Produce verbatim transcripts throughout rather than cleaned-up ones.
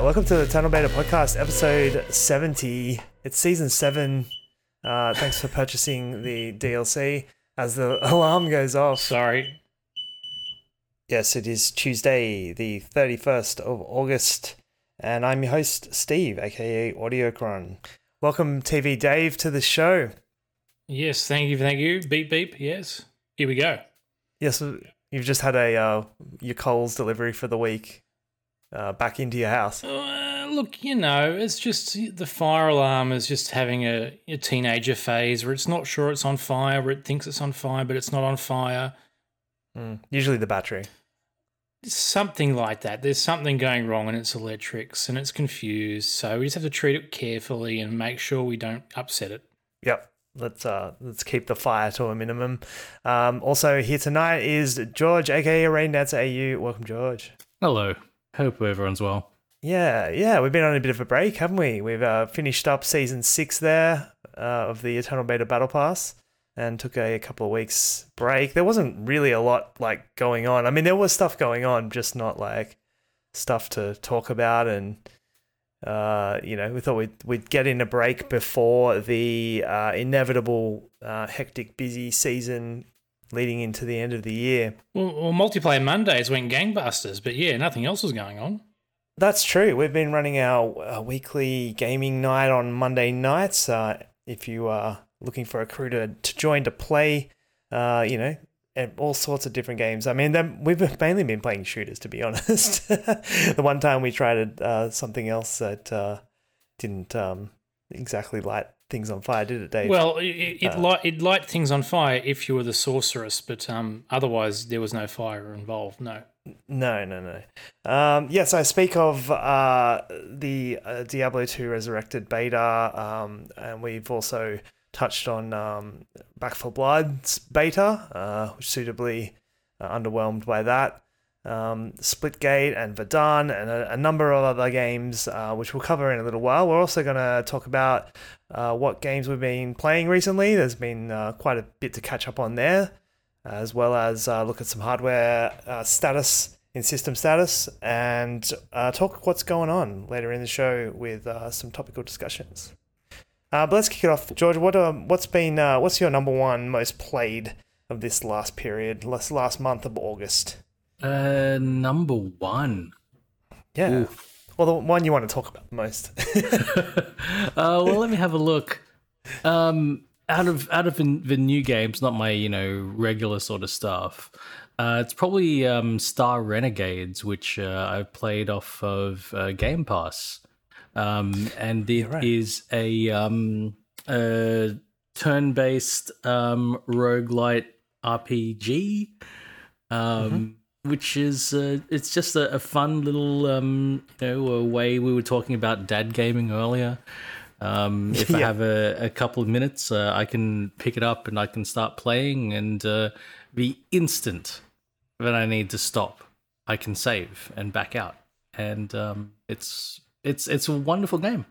welcome to the Tunnel Beta Podcast, episode seventy. It's season seven. Uh, thanks for purchasing the D L C. As the alarm goes off. Sorry. Yes, it is Tuesday, the thirty-first of August, and I'm your host, Steve, aka Audiocron. Welcome, T V Dave, to the show. Yes, thank you, thank you. Beep, beep, yes. Here we go. Yes, you've just had a uh, your Coles delivery for the week. Uh, back into your house. Uh, look, you know, it's just the fire alarm is just having a, a teenager phase where it's not sure it's on fire, where it thinks it's on fire, but it's not on fire. Mm, usually the battery. Something like that. There's something going wrong in its electrics and it's confused. So we just have to treat it carefully and make sure we don't upset it. Yep. Let's uh let's keep the fire to a minimum. Um, also here tonight is George, aka Rain Dancer A U. Welcome, George. Hello. Hope everyone's well. Yeah, yeah, we've been on a bit of a break, haven't we? We've uh, finished up season six there uh, of the Eternal Beta Battle Pass and took a, a couple of weeks break. There wasn't really a lot like going on. I mean, there was stuff going on, just not like stuff to talk about. And uh, you know, we thought we'd we'd get in a break before the uh, inevitable uh, hectic, busy season leading into the end of the year. Well, well, multiplayer Mondays went gangbusters, but yeah, nothing else was going on. That's true. We've been running our uh, weekly gaming night on Monday nights. Uh, if you are looking for a crew to, to join to play, uh, you know, and all sorts of different games. I mean, them, we've mainly been playing shooters, to be honest. The one time we tried uh, something else that uh, didn't um, exactly light things on fire, did it, Dave? Well, it it, uh, light, it light things on fire if you were the sorceress, but um, otherwise there was no fire involved, no. No, no, no. Um, yes, I speak of uh, the uh, Diablo two Resurrected beta, um, and we've also touched on um, Back four Blood's beta, uh, suitably uh, underwhelmed by that. Um, Splitgate and Verdun and a, a number of other games, uh, which we'll cover in a little while. We're also going to talk about uh, what games we've been playing recently. There's been uh, quite a bit to catch up on there, as well as uh, look at some hardware uh, status in system status and uh, talk what's going on later in the show with uh, some topical discussions. Uh, but let's kick it off, George. What uh, what's been uh, what's your number one most played of this last period, last last month of August? Uh, number one. Yeah. Ooh. Well, the one you want to talk about the most. uh, well, let me have a look. Um, out of out of the, the new games, not my you know regular sort of stuff. Uh, it's probably um, Star Renegades, which uh, I've played off of uh, Game Pass, um, and it right. is a um, uh, turn-based um, roguelite R P G. Um, mm-hmm. Which is, uh, it's just a, a fun little, um, you know, a way we were talking about dad gaming earlier. Um, if yeah. I have a, a couple of minutes, uh, I can pick it up and I can start playing, and uh, the instant that I need to stop, I can save and back out. And um, it's it's it's a wonderful game.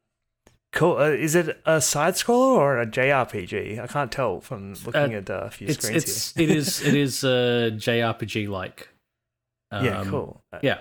Cool. Uh, is it a side scroller or a J R P G? I can't tell from looking uh, at a few it's, screens it's, here. it is it is a J R P G like. Um, yeah, cool. Yeah.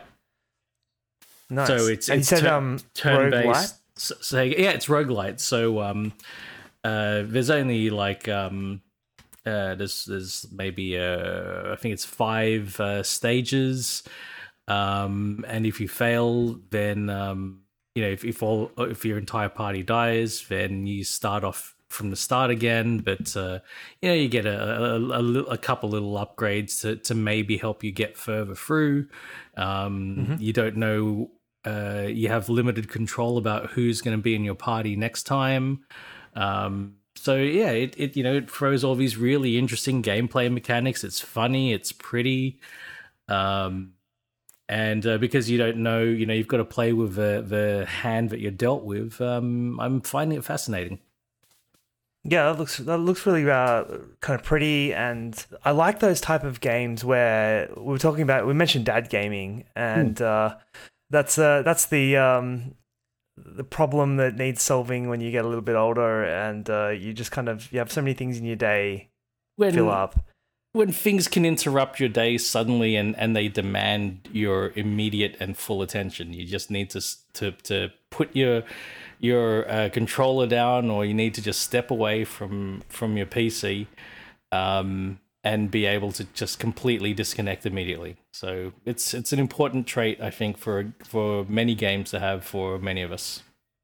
Nice. So it's, and it's you said, tur- um, turn-based. So, so yeah, it's roguelite. So um, uh, there's only like um, uh, there's there's maybe uh, I think it's five uh, stages, um, and if you fail, then um. You know, if if all if your entire party dies, then you start off from the start again. But uh, you know, you get a, a, a, a couple little upgrades to, to maybe help you get further through. Um, mm-hmm. You don't know. Uh, you have limited control about who's going to be in your party next time. Um, so yeah, it, it you know it throws all these really interesting gameplay mechanics. It's funny. It's pretty. Um, And uh, because you don't know, you know, you've got to play with the, the hand that you're dealt with. Um, I'm finding it fascinating. Yeah, that looks that looks really uh, kind of pretty, and I like those type of games where we were talking about. We mentioned dad gaming, and mm. uh, that's uh, that's the um, the problem that needs solving when you get a little bit older, and uh, you just kind of you have so many things in your day when, fill up. when things can interrupt your day suddenly and, and they demand your immediate and full attention. You just need to to to put your your uh, controller down, or you need to just step away from from your P C um, and be able to just completely disconnect immediately. So it's it's an important trait, I think, for for many games to have for many of us.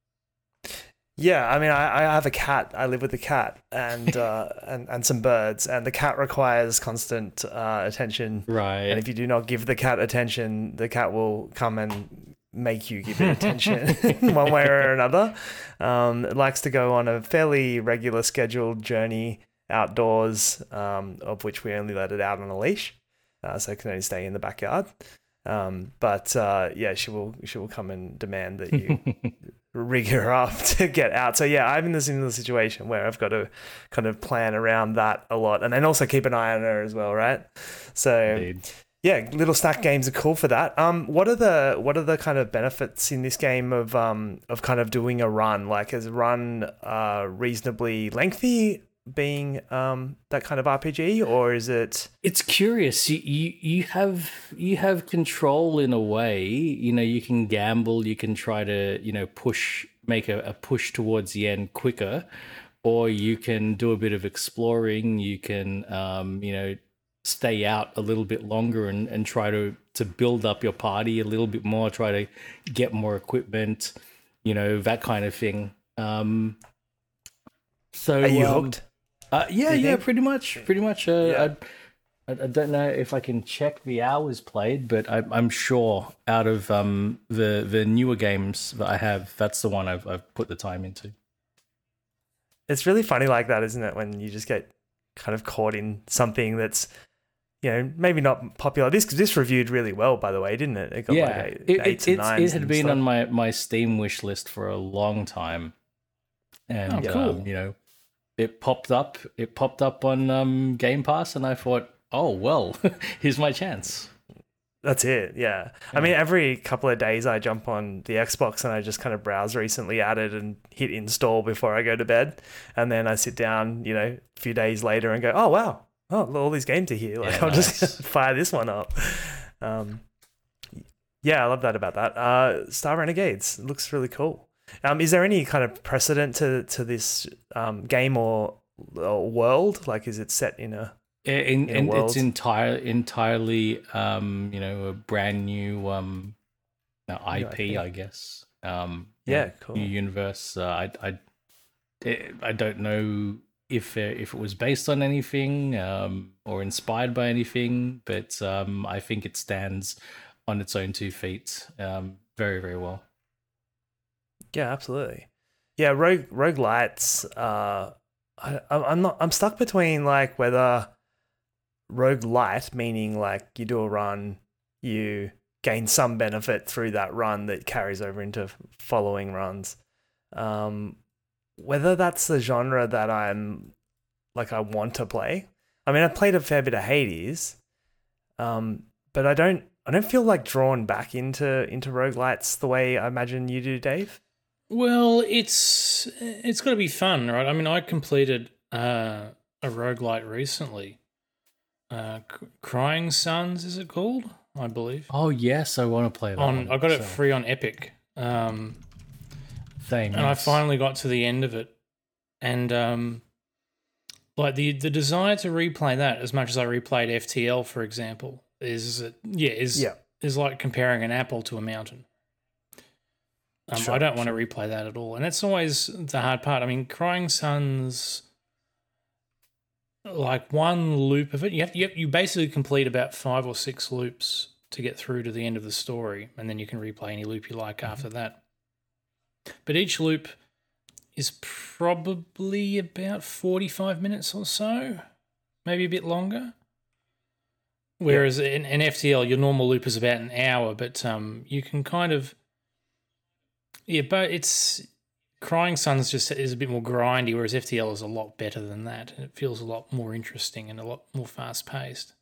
Yeah, I mean, I, I have a cat. I live with a cat and uh, and and some birds, and the cat requires constant uh, attention. Right. And if you do not give the cat attention, the cat will come and make you give it attention one way or another. Um, it likes to go on a fairly regular scheduled journey outdoors, um, of which we only let it out on a leash, uh, so it can only stay in the backyard. Um, but uh, yeah, she will she will come and demand that you rig her up to get out. So yeah, I'm in the similar situation where I've got to kind of plan around that a lot, and then also keep an eye on her as well, right? So Indeed. yeah, little snack games are cool for that. Um, what are the what are the kind of benefits in this game of um of kind of doing a run? Like, is a run uh reasonably lengthy, being um that kind of R P G, or is it? It's curious. You, you you have you have control in a way. You know, you can gamble. You can try to you know push make a, a push towards the end quicker, or you can do a bit of exploring. You can um you know stay out a little bit longer and, and try to to build up your party a little bit more. Try to get more equipment. You know, that kind of thing. Um. So Are you um, hooked? Uh, yeah, you yeah, think? pretty much, pretty much. Uh, Yeah. I, I don't know if I can check the hours played, but I, I'm sure out of um, the the newer games that I have, that's the one I've I've put the time into. It's really funny like that, isn't it? When you just get kind of caught in something that's, you know, maybe not popular. This this reviewed really well, by the way, didn't it? It got Yeah, like eight, it, eights it, and it's- nines it had and been stuff. on my, my Steam wish list for a long time, and Oh, cool. um, you know, it popped up. It popped up on um, Game Pass, and I thought, oh well, here's my chance. That's it, yeah. I mean, every couple of days I jump on the Xbox and I just kind of browse recently added and hit install before I go to bed. And then I sit down, you know, a few days later and go, oh, wow, oh, all these games are here. Like, Yeah, I'll nice. just fire this one up. Um, yeah, I love that about that. Uh, Star Renegades, it looks really cool. Um, is there any kind of precedent to, to this um, game or, or world? Like, is it set in a... In, in a in, world. it's entire, entirely, um, you know, a brand new um, no, I P, I guess. Um, Yeah, new- cool. New universe. Uh, I, I, it, I don't know if uh, if it was based on anything um, or inspired by anything, but um, I think it stands on its own two feet um, very, very well. Yeah, absolutely. Yeah, rogue roguelites. Uh, I, I- I'm not. I'm stuck between like whether roguelite, meaning like you do a run, you gain some benefit through that run that carries over into following runs. Um, whether that's the genre that I'm like I want to play. I mean, I played a fair bit of Hades, um, but I don't. I don't feel like drawn back into into roguelites the way I imagine you do, Dave. Well, it's it's got to be fun, right? I mean, I completed uh, a roguelite recently. Uh, C- Crying Suns, is it called? I believe. Oh yes, I want to play that. On one, I got it so- free on Epic, um, Same. and I yes. finally got to the end of it, and um, like the the desire to replay that as much as I replayed F T L, for example, is yeah is Yeah. is like comparing an apple to a mountain. Um, Sure, I don't want to replay that at all, and that's always the hard part. I mean, Crying Suns, like one loop of it, you have you, have, you basically complete about five or six loops to get through to the end of the story, and then you can replay any loop you like after that. But each loop is probably about forty-five minutes or so, maybe a bit longer. Whereas in, in F T L, your normal loop is about an hour, but um, you can kind of yeah, but it's Crying Suns just is a bit more grindy, whereas F T L is a lot better than that. It feels a lot more interesting and a lot more fast paced.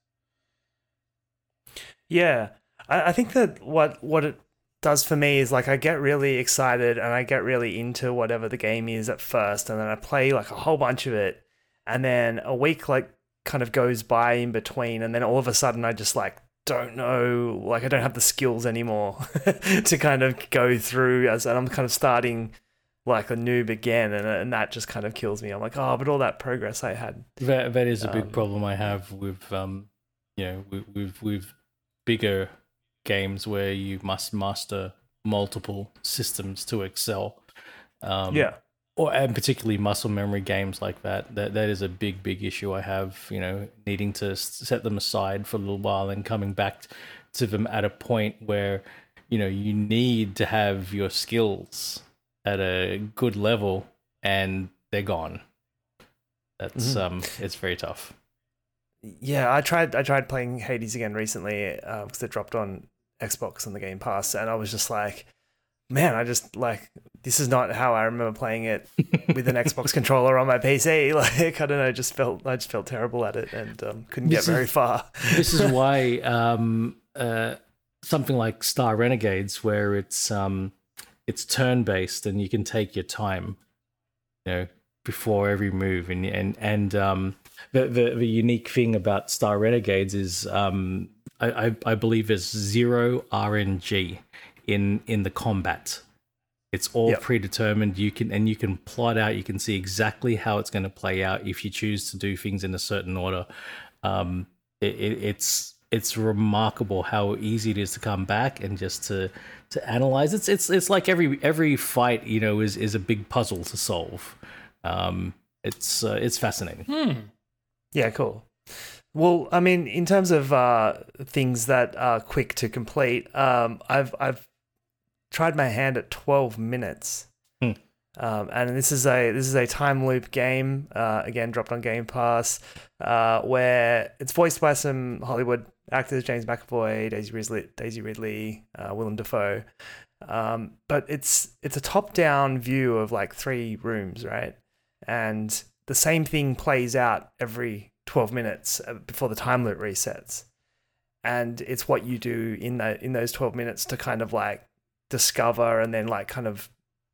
Yeah, I, I think that what what it does for me is like I get really excited and I get really into whatever the game is at first, and then I play like a whole bunch of it, and then a week like kind of goes by in between, and then all of a sudden I just like don't know, like I don't have the skills anymore to kind of go through as, and I'm kind of starting like a noob again, and and that just kind of kills me. I'm like, oh, but all that progress I had. That that is a big Um, problem I have with um, you know, with with, with bigger games where you must master multiple systems to excel. Um, Yeah. Or and particularly muscle memory games like that. That that is a big big issue I have. You know, needing to s- set them aside for a little while and coming back to them at a point where you know you need to have your skills at a good level and they're gone. That's Mhm. um, it's very tough. Yeah, I tried. I tried playing Hades again recently because it dropped on Xbox on the Game Pass, and I was just like, man, I just like this is not how I remember playing it with an Xbox controller on my P C. Like I don't know, just felt I just felt terrible at it and um, couldn't This get very is- far. This is why um, uh, something like Star Renegades, where it's um, it's turn based and you can take your time, you know, before every move, and and and um, the, the the unique thing about Star Renegades is um, I, I I believe there's zero R N G in in the combat. It's all Yep. predetermined. You can and you can plot out. You can see exactly how it's going to play out if you choose to do things in a certain order. Um, it, it, it's it's remarkable how easy it is to come back and just to to analyze. It's it's it's like every every fight, you know, is is a big puzzle to solve. Um, it's uh, it's fascinating. Hmm. Yeah, cool. Well, I mean, in terms of uh, things that are quick to complete, um, I've I've tried my hand at twelve minutes, Hmm. um, and this is a this is a time loop game. Uh, again, dropped on Game Pass, uh, where it's voiced by some Hollywood actors: James McAvoy, Daisy Ridley, Daisy Ridley, uh, Willem Dafoe. Um, but it's it's a top-down view of like three rooms, right? And the same thing plays out every twelve minutes before the time loop resets. And it's what you do in that in those twelve minutes to kind of like discover and then like kind of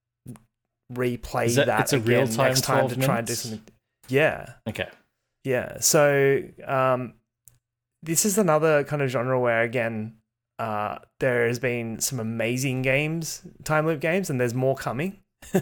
replay Is that- that it's a again real-time next time to twelve try and do minutes? something. Yeah. Okay. Yeah. So um, this is another kind of genre where again uh, there has been some amazing games, time loop games, and there's more coming.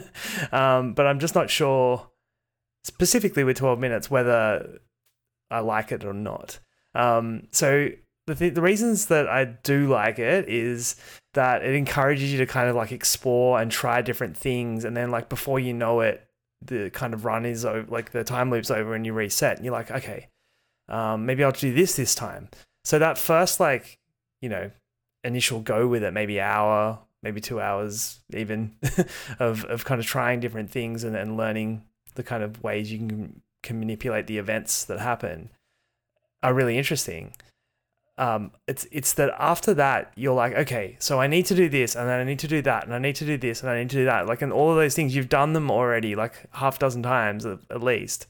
um, but I'm just not sure specifically with twelve minutes whether I like it or not. Um, so the th- the reasons that I do like it is that it encourages you to kind of like explore and try different things, and then like before you know it, the kind of run is over, like the time loop's over, and you reset, and you're like, okay, um, maybe I'll do this this time. So that first like you know initial go with it, maybe hour, maybe two hours even of of kind of trying different things and then learning the kind of ways you can can manipulate the events that happen are really interesting. Um, it's it's that after that you're like, okay, so I need to do this, and then I need to do that, and I need to do this, and I need to do that. Like, and all of those things you've done them already, like half dozen times at, at least.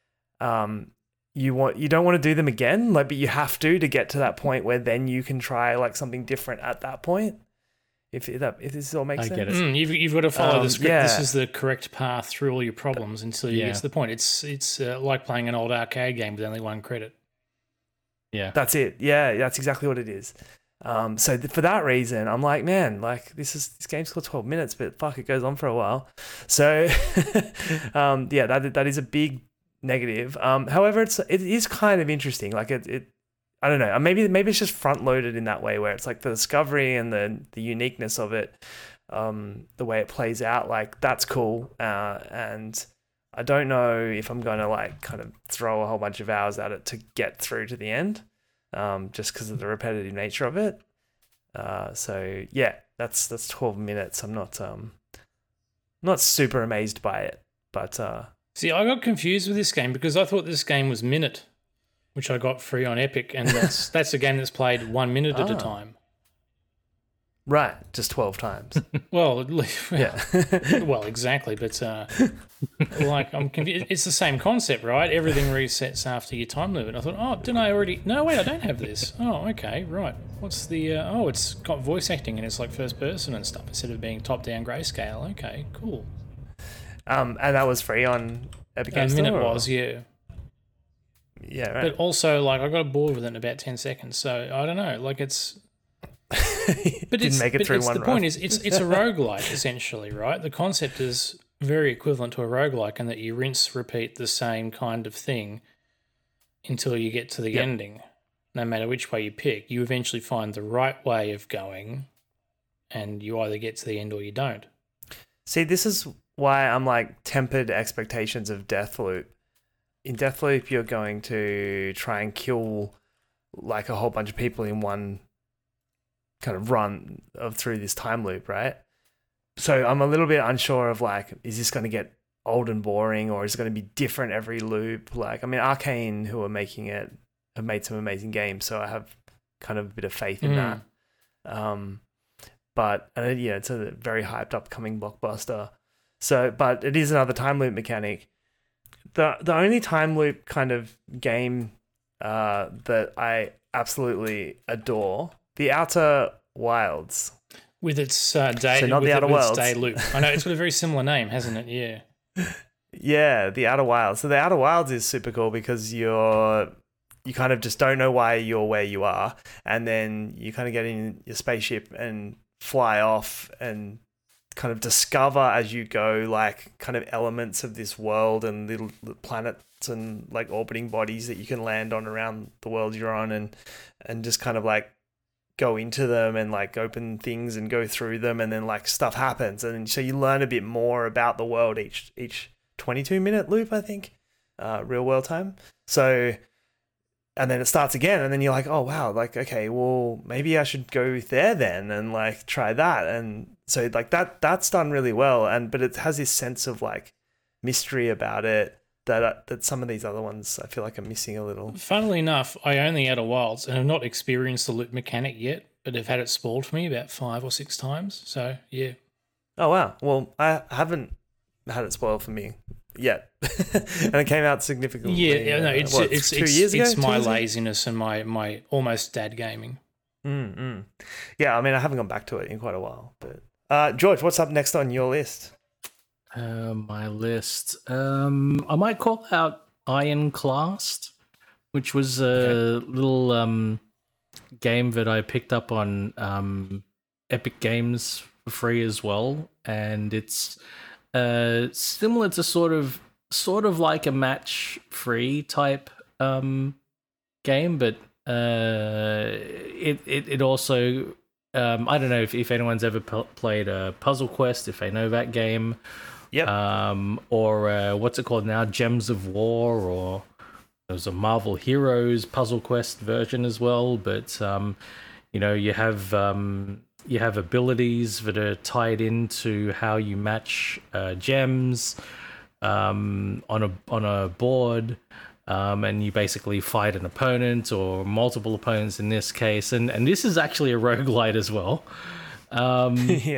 Um, you want you don't want to do them again, like, but you have to to get to that point where then you can try like something different at that point. If if that if this all makes I sense. get it. Mm, you've, you've got to follow Um, the script. This yeah. is the correct path through all your problems until you Yeah. get to the point. It's it's uh, like playing an old arcade game with only one credit. Yeah. That's it. Yeah, that's exactly what it is. Um, so th- for that reason, I'm like, man, like this is this game's got twelve minutes, but fuck, it goes on for a while. So, um, yeah, that that is a big negative. Um, however, it's it is kind of interesting. Like it, it I don't know. Maybe maybe it's just front loaded in that way, where it's like the discovery and the the uniqueness of it, um, the way it plays out. Like that's cool. Uh, and I don't know if I'm going to like kind of throw a whole bunch of hours at it to get through to the end, um, just because of the repetitive nature of it. Uh, so yeah, that's that's twelve minutes. I'm not um not super amazed by it, but uh, See, I got confused with this game because I thought this game was Minute, which I got free on Epic, and that's that's a game that's played one minute at a Ah. time. right, just twelve times. Well, at least- Yeah. well, exactly, but uh, like I'm confused. It's the same concept, right? Everything resets after your time limit. I thought, oh, didn't I already? No, wait, I don't have this. Oh, okay, right. What's the? Uh, oh, it's got voice acting and it's like first person and stuff instead of being top down grayscale. Okay, cool. Um, and that was free on Epic A Games Store. minute or- was, yeah. Yeah, right. But also, like, I got bored with it in about ten seconds. So I don't know. Like, it's. But Didn't it's, make it but through it's one the run. point is it's it's a roguelike essentially, right? The concept is very equivalent to a roguelike in that you rinse, repeat the same kind of thing until you get to the Yep. ending. No matter which way you pick, you eventually find the right way of going, and you either get to the end or you don't. See, this is why I'm like tempered expectations of Deathloop. In Deathloop, you're going to try and kill like a whole bunch of people in one kind of run of through this time loop, right? So I'm a little bit unsure of like, is this going to get old and boring, or is it going to be different every loop? Like, I mean, Arcane, who are making it, have made some amazing games, so I have kind of a bit of faith in Mm. that. Um, but uh, yeah, it's a very hyped upcoming blockbuster. So, but it is another time loop mechanic. The the only time loop kind of game uh, that I absolutely adore, The Outer Wilds. With its uh, day, So not with the it- Outer with its Worlds. day loop. I know it's got a very similar name, hasn't it? Yeah. Yeah, The Outer Wilds. So The Outer Wilds is super cool because you're you kind of just don't know why you're where you are, and then you kind of get in your spaceship and fly off and kind of discover as you go like kind of elements of this world and little planets and like orbiting bodies that you can land on around the world you're on, and and just kind of like go into them and like open things and go through them, and then like stuff happens, and so you learn a bit more about the world each each twenty-two minute loop, I think, uh, real world time. So, and then it starts again, and then you're like, oh wow, like okay, well maybe I should go there then and like try that, and so like that that's done really well, and but it has this sense of like mystery about it that uh, that some of these other ones I feel like I'm missing a little. Funnily enough, I own the Outer Wilds and have not experienced the loop mechanic yet, but have had it spoiled for me about five or six times. So yeah. Oh wow, well I haven't had it spoiled for me yet, and it came out significantly. Yeah, yeah, no, uh, it's what, it's two it's, years ago. it's Two my years ago? laziness and my my almost dad gaming. Mm, mm. Yeah, I mean, I haven't gone back to it in quite a while. But uh, George, what's up next on your list? Uh, my list. Um, I might call out Ironclast, which was a Okay. little um, game that I picked up on um, Epic Games for free as well, and it's uh, similar to sort of sort of like a match-free type um, game, but uh, it, it it also um, I don't know if, if anyone's ever p- played a Puzzle Quest, if they know that game. Yep. Um, or uh, what's it called now? Gems of War, or there's a Marvel Heroes Puzzle Quest version as well. But um, you know, you have um, you have abilities that are tied into how you match uh, gems um, on a on a board. Um, and you basically fight an opponent or multiple opponents in this case. And, and this is actually a roguelite as well. Um, yeah.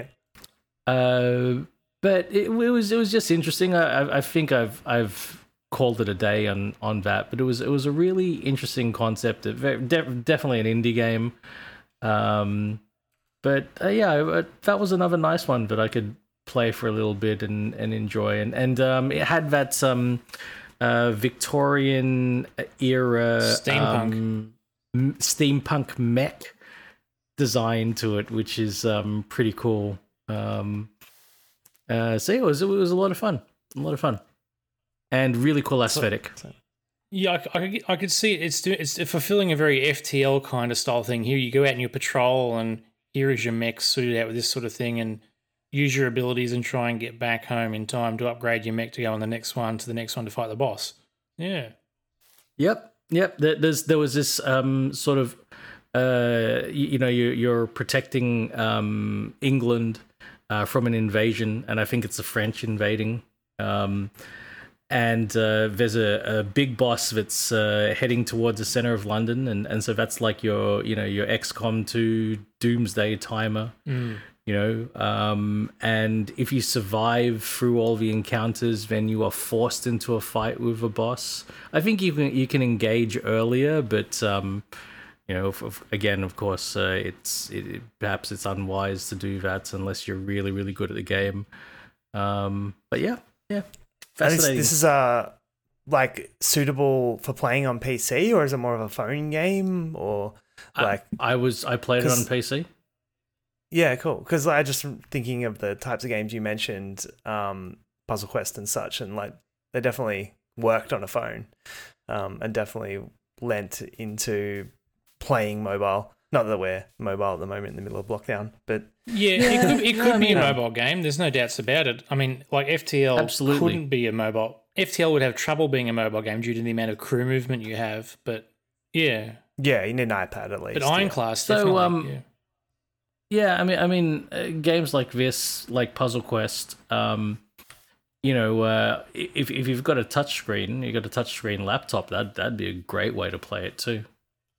uh, but it, it was it was just interesting. I, I I think I've I've called it a day on, on that. But it was it was a really interesting concept. It, ve- de- definitely an indie game. Um, but uh, yeah, uh, that was another nice one that I could play for a little bit and, and enjoy. And and um, it had that um. Uh, Victorian era Steampunk. um, m- steampunk mech design to it, which is um, pretty cool. Um, uh, so yeah, it was it was a lot of fun, a lot of fun, and really cool aesthetic. Yeah, I, I, could- I could see it. It's do- it's fulfilling a very F T L kind of style thing. Here you go out and you patrol, and here is your mech suited out with this sort of thing, and use your abilities and try and get back home in time to upgrade your mech to go on the next one to the next one to fight the boss. Yeah. Yep, yep. There, there's there was this um, sort of uh, you, you know you're, you're protecting um, England uh, from an invasion, and I think it's the French invading. Um, and uh, there's a, a big boss that's uh, heading towards the center of London, and, and so that's like your you know your X COM two Doomsday timer. Mm. You know, um, and if you survive through all the encounters, then you are forced into a fight with a boss. I think you can you can engage earlier, but um, you know, f- f- again, of course, uh, it's it, it- perhaps it's unwise to do that unless you're really really good at the game. Um, but yeah, yeah, And this, fascinating. this is uh like suitable for playing on P C, or is it more of a phone game, or like I, I was I played it on 'cause- P C. yeah, cool. Because I just thinking of the types of games you mentioned, um, Puzzle Quest and such, and like they definitely worked on a phone, um, and definitely lent into playing mobile. Not that we're mobile at the moment in the middle of lockdown, but Yeah, it could, it Yeah, could I be mean, a um, mobile game. There's no doubts about it. I mean, like F T L Absolutely. couldn't be a mobile. F T L would have trouble being a mobile game due to the amount of crew movement you have. But yeah, yeah, you need an iPad at least. but Iron yeah. Class So, definitely. um, yeah. Yeah, I mean, I mean, uh, games like this, like Puzzle Quest, um, you know, uh, if if you've got a touchscreen, you've got a touchscreen laptop, that that'd be a great way to play it too.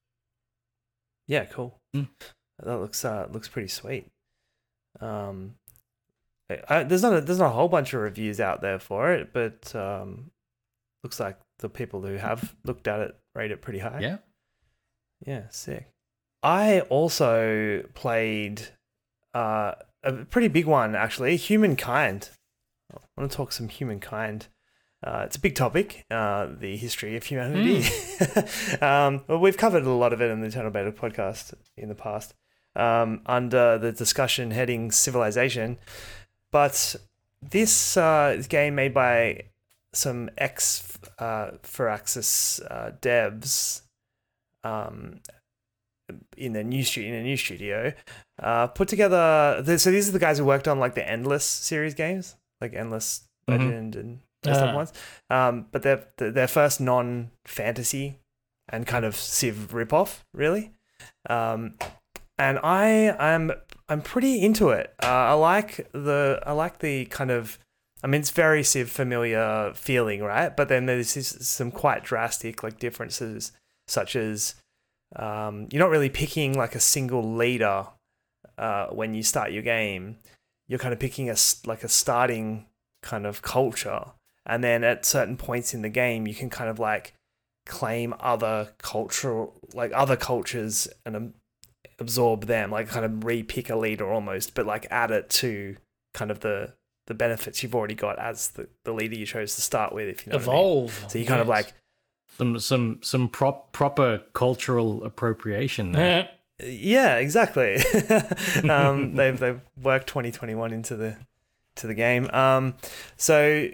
Yeah, cool. Mm. That looks uh looks pretty sweet. Um, I, I- there's not a, there's not a whole bunch of reviews out there for it, but um, looks like the people who have looked at it rate it pretty high. Yeah. Yeah, sick. I also played uh, a pretty big one, actually, Humankind. I want to talk some Humankind. Uh, it's a big topic, uh, the history of humanity. um, well, we've covered a lot of it in the Eternal Beta podcast in the past, um, under the discussion heading Civilization. But this uh, game made by some ex uh, Firaxis uh, devs, um, in a new studio, in a new studio, uh, put together. The, so these are the guys who worked on like the Endless series games, like Endless Mhm. Legend and those type of Ah. ones. Um, but they're they're their first non-fantasy and kind of Civ ripoff, really. Um, and I am I'm pretty into it. Uh, I like the I like the kind of. I mean, it's very Civ familiar feeling, right? But then there's this, some quite drastic like differences, such as um, you're not really picking like a single leader uh, when you start your game. You're kind of picking a s- like a starting kind of culture, and then at certain points in the game, you can kind of like claim other cultural like other cultures and um, absorb them, like kind of re-pick a leader almost, but like add it to kind of the the benefits you've already got as the, the leader you chose to start with, if you know what I mean. Evolve. So you kind of yes. like Some some some prop, proper cultural appropriation there. Yeah. yeah, exactly. um, they've they've worked twenty twenty-one into the to the game. Um, so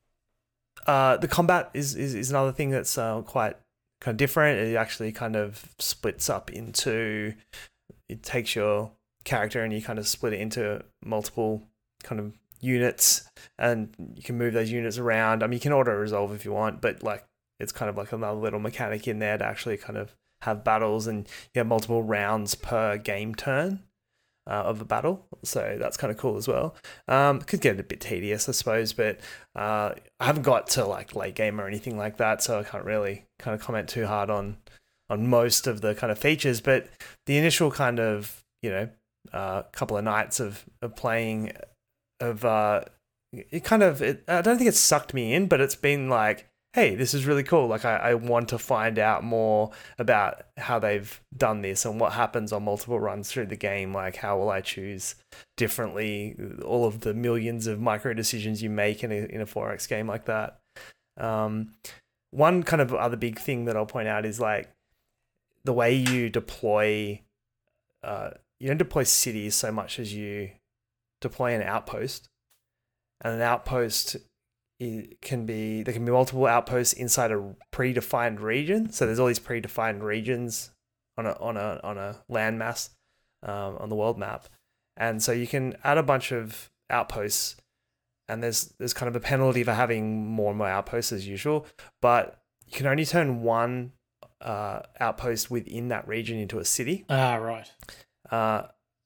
uh, the combat is, is is another thing that's uh, quite kind of different. It actually kind of splits up into. It takes your character and you kind of split it into multiple kind of units, and you can move those units around. I mean, you can auto resolve if you want, but like it's kind of like another little mechanic in there to actually kind of have battles, and you have multiple rounds per game turn uh, of a battle. So that's kind of cool as well. Um, could get a bit tedious, I suppose, but uh, I haven't got to like late game or anything like that, so I can't really kind of comment too hard on on most of the kind of features. But the initial kind of, you know, uh, couple of nights of, of playing of uh, it kind of it, I don't think it's sucked me in, but it's been like, hey, this is really cool. Like I, I want to find out more about how they've done this and what happens on multiple runs through the game. Like how will I choose differently? All of the millions of micro decisions you make in a in a four X game like that. Um, one kind of other big thing that I'll point out is like the way you deploy. Uh, you don't deploy cities so much as you deploy an outpost, and an outpost it can be there can be multiple outposts inside a predefined region. So there's all these predefined regions on a on a on a landmass um, on the world map, and so you can add a bunch of outposts, and there's there's kind of a penalty for having more and more outposts as usual, but you can only turn one uh, outpost within that region into a city. Ah, right. Uh,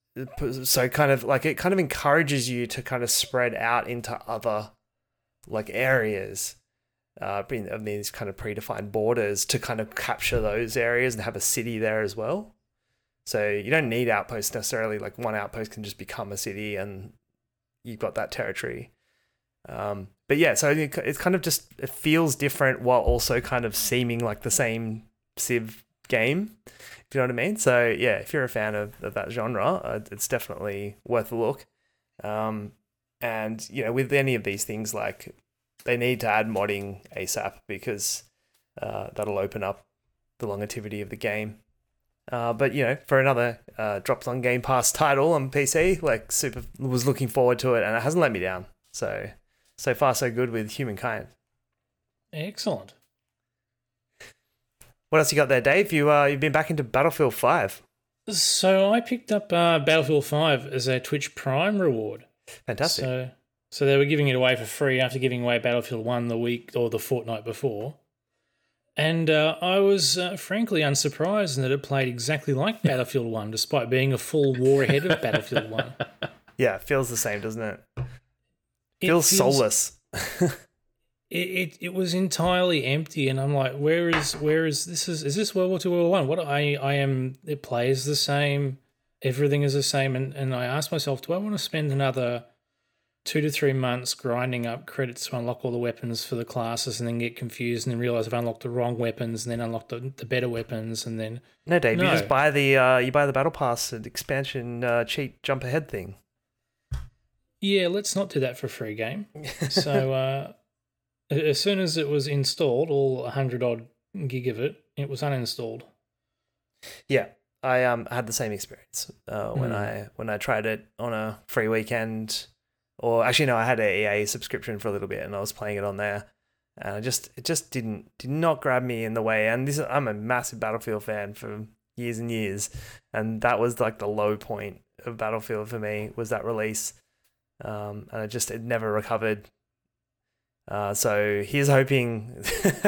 so kind of like it kind of encourages you to kind of spread out into other like areas uh, of these kind of predefined borders to kind of capture those areas and have a city there as well. So you don't need outposts necessarily. Like one outpost can just become a city and you've got that territory. Um, but yeah, so it, it's kind of just, it feels different while also kind of seeming like the same Civ game, if you know what I mean. So yeah, if you're a fan of, of that genre, uh, it's definitely worth a look. Um, and you know, with any of these things, like they need to add modding ASAP because uh, that'll open up the longevity of the game. Uh, but you know, for another uh, dropped on Game Pass title on P C, like super was looking forward to it, and it hasn't let me down. So so far so good with Humankind. Excellent. What else you got there, Dave? You uh, you've been back into Battlefield five. So I picked up uh, Battlefield five as a Twitch Prime reward. Fantastic. So, so they were giving it away for free after giving away Battlefield one the week or the fortnight before. And uh, I was uh, frankly unsurprised that it played exactly like Battlefield one, despite being a full war ahead of Battlefield one. Yeah, it feels the same, doesn't it? It feels, feels soulless. it, it it was entirely empty, and I'm like, where is where is this is is this World War Two, World War One? What I I am it plays the same, everything is the same, and and I asked myself, do I want to spend another two to three months grinding up credits to unlock all the weapons for the classes and then get confused and then realize I've unlocked the wrong weapons and then unlock the, the better weapons and then... No, Dave, no. you just buy the uh, you buy the Battle Pass and expansion uh, cheat jump ahead thing. Yeah, let's not do that for a free game. So uh, as soon as it was installed, all one hundred odd gig of it, it was uninstalled. Yeah, I um had the same experience uh, when Mm. I when I tried it on a free weekend. Or actually, no, I had an E A subscription for a little bit, and I was playing it on there, and I just it just didn't did not grab me in the way. And this I'm a massive Battlefield fan for years and years, and that was like the low point of Battlefield for me was that release, um, and I just it never recovered. Uh, so he's hoping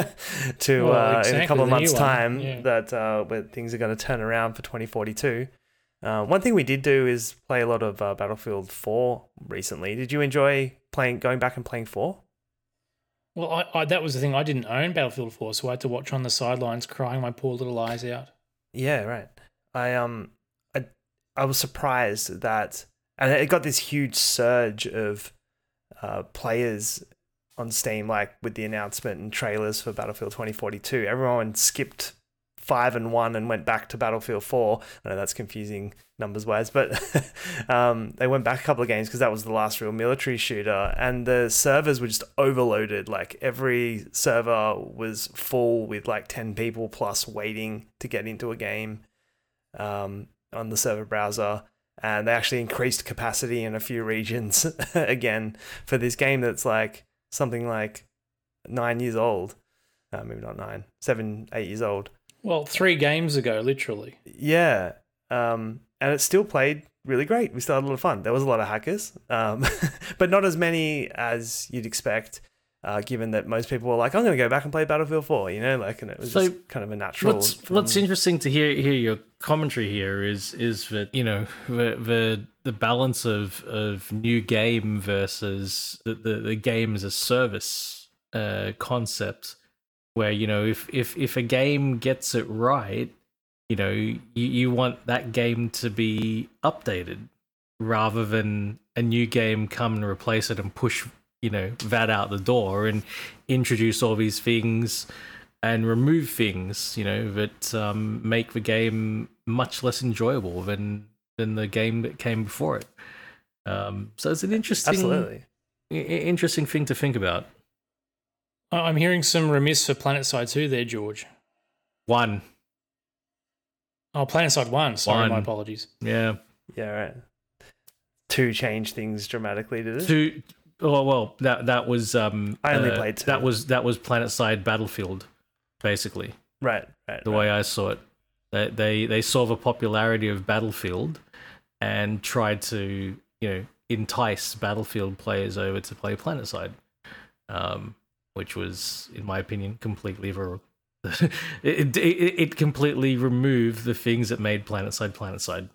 to Well, uh, in exactly, a couple of the new months' one, time yeah. that uh, where things are going to turn around for twenty forty-two. Uh, one thing we did do is play a lot of uh, Battlefield four recently. Did you enjoy playing, going back and playing four? Well, I, I, that was the thing. I didn't own Battlefield four, so I had to watch on the sidelines crying my poor little eyes out. Yeah, right. I um, I I was surprised that, and it got this huge surge of uh, players on Steam, like with the announcement and trailers for Battlefield twenty forty-two. Everyone skipped five and one and went back to Battlefield four. I know that's confusing numbers wise, but um, they went back a couple of games because that was the last real military shooter, and the servers were just overloaded. Like every server was full with like ten people plus waiting to get into a game um, on the server browser. And they actually increased capacity in a few regions again for this game that's like something like nine years old. Uh, maybe not nine, seven, eight years old. Well, three games ago, literally. Yeah. Um, and it still played really great. We still had a lot of fun. There was a lot of hackers, um, but not as many as you'd expect, uh, given that most people were like, I'm going to go back and play Battlefield four, you know, like, and it was So just kind of a natural. What's fun- What's interesting to hear hear your commentary here is is that you know the the, the balance of, of new game versus the, the, the game as a service uh, concept, where you know if, if if a game gets it right, you know you, you want that game to be updated rather than a new game come and replace it and push you know that out the door and introduce all these things and remove things, you know, that um, make the game much less enjoyable than than the game that came before it. Um, so it's an interesting, Absolutely. i- interesting thing to think about. I- I'm hearing some remiss for PlanetSide two there, George. One, Oh, PlanetSide one. Sorry, One. my apologies. yeah, Yeah, right. Two change things dramatically, did it? two. Oh well, that that was um. I only uh, played two. That was that was PlanetSide Battlefield, basically. Right, right. The right. way I saw it, they, they they saw the popularity of Battlefield and tried to you know entice Battlefield players over to play PlanetSide, um, which was, in my opinion, completely ver- it, it it completely removed the things that made PlanetSide PlanetSide.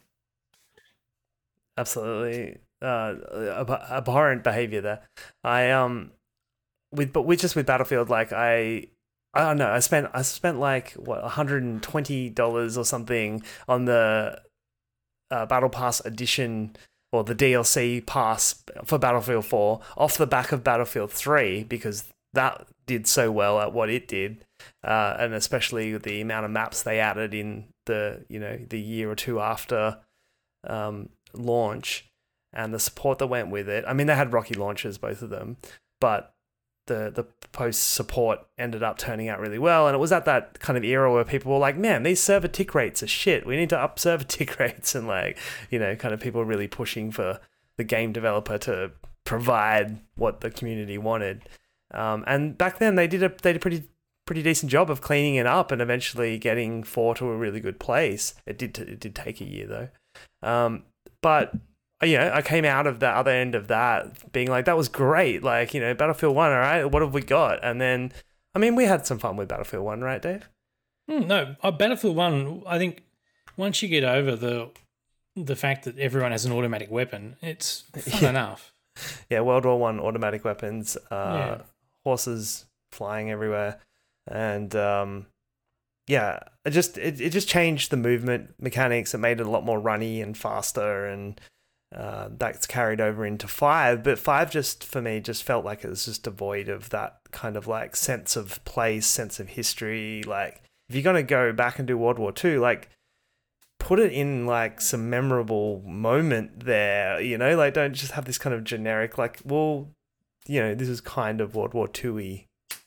Absolutely uh, ab- abhorrent behavior there. I um with but with just with Battlefield, like I I don't know. I spent I spent like what one hundred and twenty dollars or something on the uh, Battle Pass edition or the D L C pass for Battlefield four off the back of Battlefield three because that did so well at what it did, uh, and especially the amount of maps they added in the you know the year or two after um, launch and the support that went with it. I mean, they had rocky launches, both of them, but the the post support ended up turning out really well, and it was at that kind of era where people were like, man, these server tick rates are shit, we need to up server tick rates, and like, you know, kind of people really pushing for the game developer to provide what the community wanted. Um, and back then they did a they did a pretty pretty decent job of cleaning it up and eventually getting four to a really good place. It did it did take a year though, um, but. You know, I came out of the other end of that being like, that was great. Like, you know, Battlefield one, all right, what have we got? And then, I mean, we had some fun with Battlefield one, right, Dave? Mm, no, uh, Battlefield one, I think once you get over the the fact that everyone has an automatic weapon, it's fun yeah. enough. Yeah, World War One automatic weapons, uh, Yeah. horses flying everywhere. And, um, yeah, it just, it, it just changed the movement mechanics. It made it a lot more runny and faster, and Uh, that's carried over into five, but five just for me just felt like it was just devoid of that kind of like sense of place, sense of history. Like if you're gonna go back and do World War Two, like put it in like some memorable moment there, you know, like don't just have this kind of generic like, well, you know, this is kind of World War Two-y.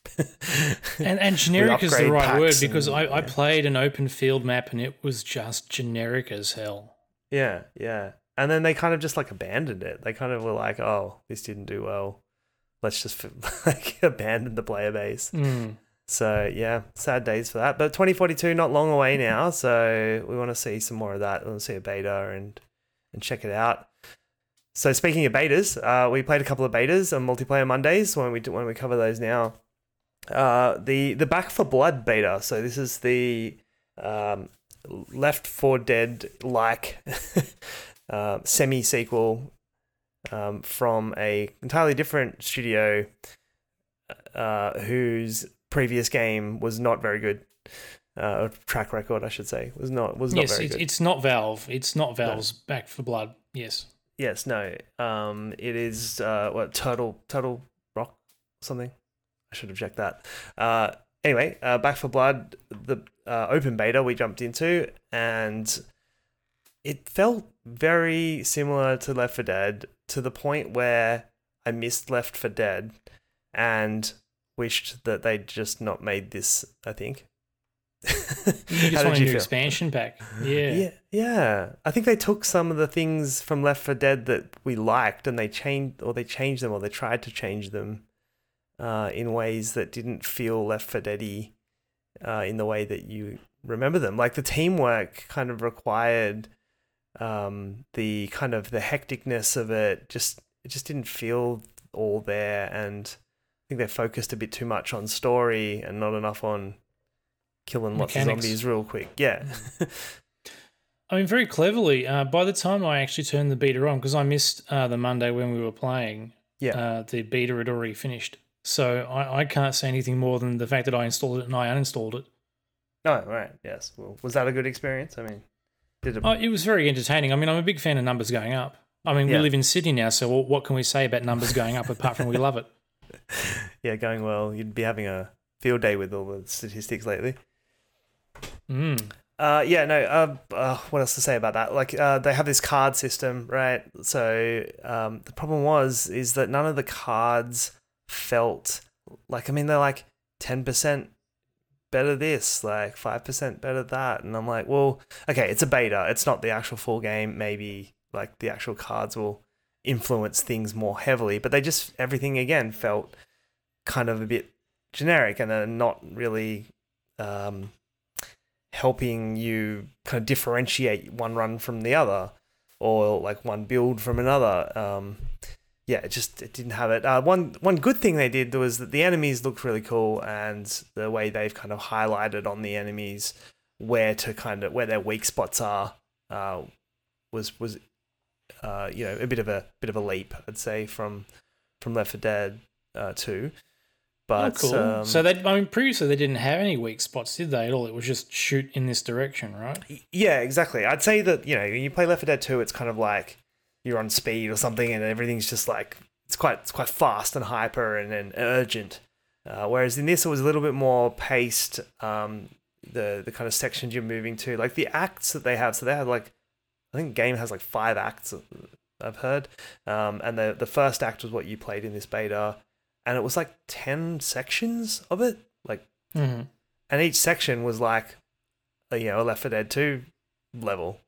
and and generic is the right word, because and, I, yeah. I played an open field map and it was just generic as hell. Yeah, yeah. And then they kind of just like abandoned it. They kind of were like, "Oh, this didn't do well. Let's just like abandon the player base." Mm. So yeah, sad days for that. But twenty forty-two, not long away now. So we want to see some more of that. We want to see a beta and and check it out. So speaking of betas, uh, we played a couple of betas on multiplayer Mondays when we do, when we cover those now. Uh, the the Back for Blood beta. So this is the um, Left four Dead like. Uh, semi-sequel um, from a entirely different studio uh, whose previous game was not very good. Uh, track record, I should say, was not was not yes, very it's, good. it's not Valve. It's not Valve's no. Back for Blood. Yes. Yes. No. Um. It is. Uh. What? Turtle. Turtle Rock. Something. I should have checked that. Uh. Anyway. Uh. Back for Blood. The uh, open beta we jumped into, and it felt very similar to Left four Dead, to the point where I missed Left four Dead and wished that they'd just not made this, I think. You just want a new expansion pack. Yeah. yeah. Yeah. I think they took some of the things from Left four Dead that we liked and they changed, or they changed them, or they tried to change them uh, in ways that didn't feel Left four Dead-y uh, in the way that you remember them. Like the teamwork kind of required... Um, the kind of the hecticness of it just it just didn't feel all there, and I think they focused a bit too much on story and not enough on killing lots Mechanics. of zombies real quick. Yeah. I mean, very cleverly, uh, by the time I actually turned the beta on, because I missed uh, the Monday when we were playing, yeah, uh, the beta had already finished. So I, I can't say anything more than the fact that I installed it and I uninstalled it. Oh, right. Yes. Well, was that a good experience? I mean, did it... Oh, it was very entertaining. I mean, I'm a big fan of numbers going up. I mean, Yeah. we live in Sydney now, so what can we say about numbers going up apart from we love it? Yeah, going well. You'd be having a field day with all the statistics lately. Mm. Uh, yeah, no, uh, uh, what else to say about that? Like, uh, they have this card system, right? So, um, the problem was, is that none of the cards felt like, I mean, they're like ten percent better this, like five percent better that. And I'm like, well, okay, it's a beta. It's not the actual full game. Maybe like the actual cards will influence things more heavily, but they just, everything again felt kind of a bit generic and uh, not really, um, helping you kind of differentiate one run from the other, or like one build from another. Um, yeah, it just it didn't have it. Uh, one one good thing they did was that the enemies looked really cool, and the way they've kind of highlighted on the enemies where to kind of where their weak spots are uh, was was uh, you know a bit of a bit of a leap, I'd say, from from Left four Dead uh, two. But, oh, cool. Um, so they, I mean, previously they didn't have any weak spots, did they, at all? It was just shoot in this direction, right? Yeah, exactly. I'd say that, you know, when you play Left four Dead two, it's kind of like you're on speed or something, and everything's just like it's quite it's quite fast and hyper and, and urgent. Uh, whereas in this, it was a little bit more paced. Um, the the kind of sections you're moving to, like the acts that they have. So they have like, I think the game has like five acts. I've heard, um, and the the first act was what you played in this beta. and it was like ten sections of it, like, Mm-hmm. and each section was like, a, you know, a Left four Dead two level.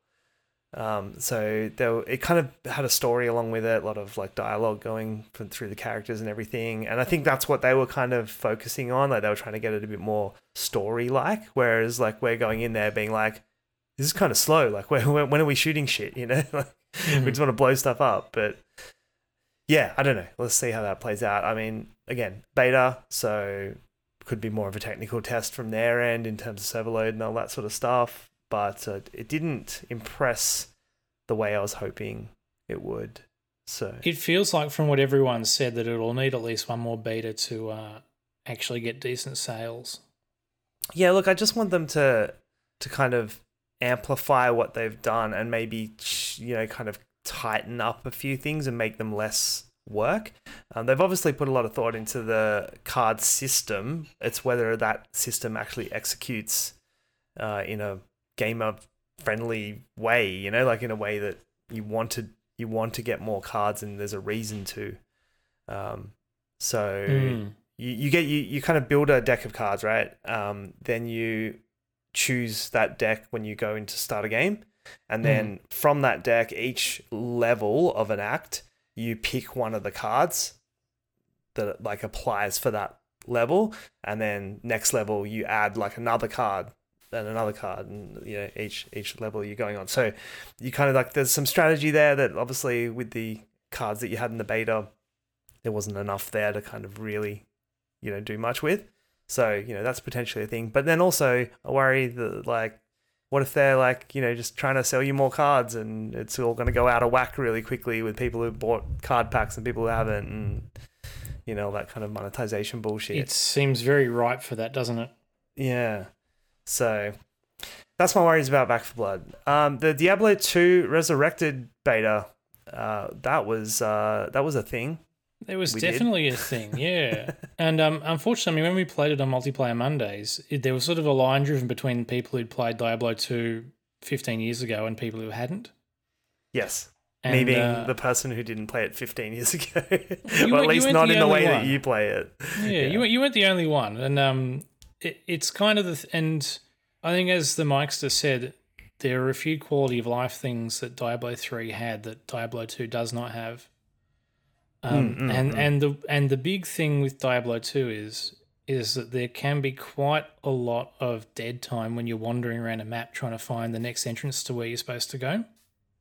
Um, so there, it kind of had a story along with it, a lot of like dialogue going from, through the characters and everything. And I think that's what they were kind of focusing on. Like they were trying to get it a bit more story-like, whereas like we're going in there being like, this is kind of slow. Like when, when are we shooting shit? You know, like Mm-hmm. we just want to blow stuff up. But yeah, I don't know. Let's see how that plays out. I mean, again, beta, so could be more of a technical test from their end in terms of server load and all that sort of stuff. But uh, it didn't impress the way I was hoping it would. So It feels like, from what everyone said, that it'll need at least one more beta to uh, actually get decent sales. yeah, look, I just want them to to kind of amplify what they've done and maybe, you know, kind of tighten up a few things and make them less work. Um, they've obviously put a lot of thought into the card system. It's whether that system actually executes uh, in a gamer friendly way, you know, like in a way that you want to you want to get more cards and there's a reason to. Um, so Mm. you, you get you you kind of build a deck of cards, right? Um, then you choose that deck when you go in to start a game, and then from that deck, each level of an act, you pick one of the cards that like applies for that level, and then next level you add like another card and another card, and you know each each level you're going on. So you kind of like there's some strategy there that obviously with the cards that you had in the beta, there wasn't enough there to kind of really, you know, do much with. So, you know, that's potentially a thing. But then also I worry that like, what if they're like, you know, just trying to sell you more cards and it's all going to go out of whack really quickly with people who bought card packs and people who haven't, and, you know, that kind of monetization bullshit. It seems very ripe for that, doesn't it? Yeah. So that's my worries about Back for Blood. Um, the Diablo two Resurrected beta, uh, that was uh, that was a thing. It was We did. definitely a thing, yeah. And um, unfortunately, I mean, when we played it on Multiplayer Mondays, it, there was sort of a line driven between people who'd played Diablo two fifteen years ago and people who hadn't. Yes. And, Me being uh, the person who didn't play it fifteen years ago. You Or weren't- at you least weren't not the in the only way that one. you play it. Yeah, you weren't, you weren't the only one. And um, it, it's kind of the, th- and I think as the Mikester said, there are a few quality of life things that Diablo three had that Diablo two does not have. Um, Mm, mm, and, mm. and the and the big thing with Diablo two is is that there can be quite a lot of dead time when you're wandering around a map trying to find the next entrance to where you're supposed to go.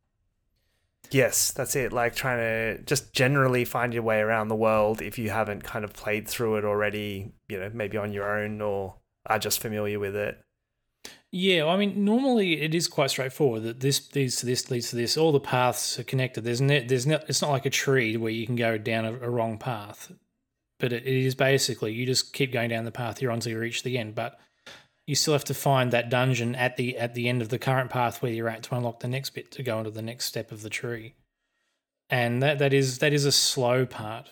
Yes, that's it. Like trying to just generally find your way around the world if you haven't kind of played through it already, you know, maybe on your own or are just familiar with it. Yeah, I mean, normally it is quite straightforward that this leads to this, leads to this. All the paths are connected. There's no, there's no, it's not like a tree where you can go down a, a wrong path, but it, it is basically you just keep going down the path you're on until you reach the end. But you still have to find that dungeon at the at the end of the current path where you're at to unlock the next bit to go into the next step of the tree, and that that is that is a slow part.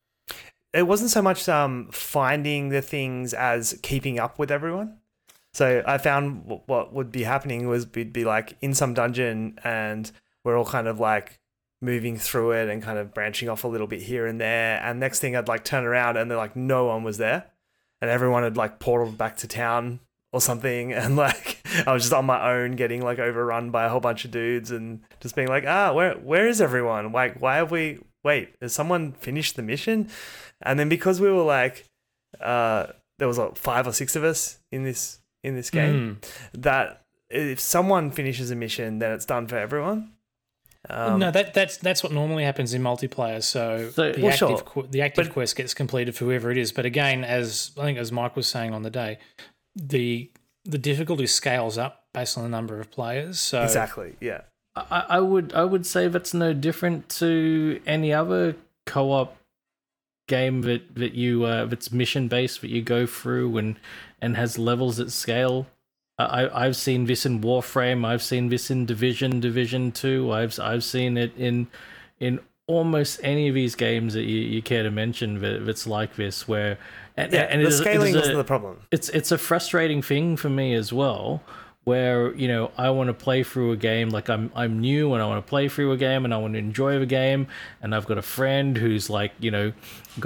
It wasn't so much um, finding the things as keeping up with everyone. So I found w- what would be happening was we'd be like in some dungeon and we're all kind of like moving through it and kind of branching off a little bit here and there. And next thing I'd like turn around and they're like, no one was there. And everyone had like portaled back to town or something. And like, I was just on my own getting like overrun by a whole bunch of dudes and just being like, ah, where, where is everyone? Like, why have we, wait, has someone finished the mission? And then because we were like, uh, there was like five or six of us in this, in this game, that if someone finishes a mission, then it's done for everyone. Um, no, that that's that's what normally happens in multiplayer. So, So- the Well, active sure. qu- the active But- quest gets completed for whoever it is. But again, as I think as Mike was saying on the day, the the difficulty scales up based on the number of players. So Exactly. Yeah. I, I would I would say that's no different to any other co-op game that that you uh, that's mission based that you go through and and has levels at scale. I I've seen this in Warframe. I've seen this in Division, Division Two. I've I've seen it in in almost any of these games that you, you care to mention that, that's like this. Where and, Yeah. and the it is- it scaling is a- wasn't the problem. it's it's a frustrating thing for me as well, where you know I want to play through a game, like I'm I'm new and I want to play through a game and I want to enjoy the game, and I've got a friend who's like you know got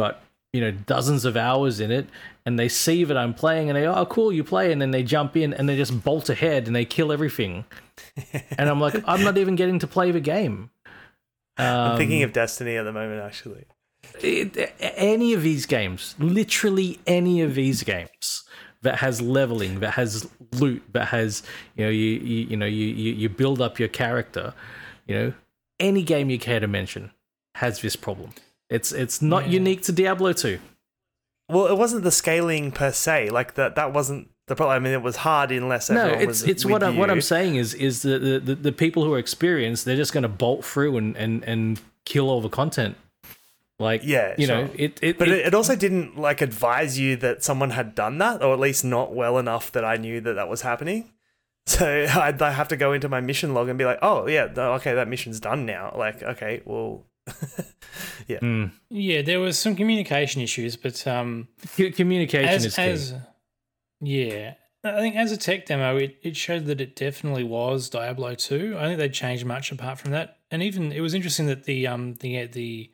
you know, dozens of hours in it, and they see that I'm playing, and they, oh, cool, you play, and then they jump in and they just bolt ahead and they kill everything, and I'm like, I'm not even getting to play the game. Um, I'm thinking of Destiny at the moment, actually. It, any of these games, literally any of these games that has leveling, that has loot, that has, you know, you you, you know you, you you build up your character, you know, any game you care to mention has this problem. It's it's not Yeah. unique to Diablo two. Well, it wasn't the scaling per se. Like that that wasn't the problem. I mean, it was hard unless No, everyone it's was it's with what I, you. what I'm saying is is the, the, the, the people who are experienced, they're just going to bolt through and, and, and kill all the content. Like, Yeah, you sure. know, it, it But it, it, it also didn't like advise you that someone had done that, or at least not well enough that I knew that that was happening. So I'd I have to go into my mission log and be like, oh yeah, th- okay, that mission's done now. Like, okay, well, yeah, mm. Yeah, there was some communication issues, but um, C- communication as is key. as yeah, I think as a tech demo, it, it showed that it definitely was Diablo two. I think they changed much apart from that, and even it was interesting that the um the the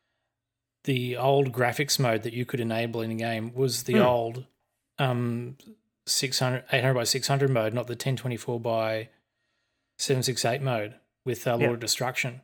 the old graphics mode that you could enable in the game was the Hmm. old um six hundred, eight hundred by six hundred mode, not the ten twenty-four by seven sixty-eight mode with uh, Lord Yeah. of Destruction.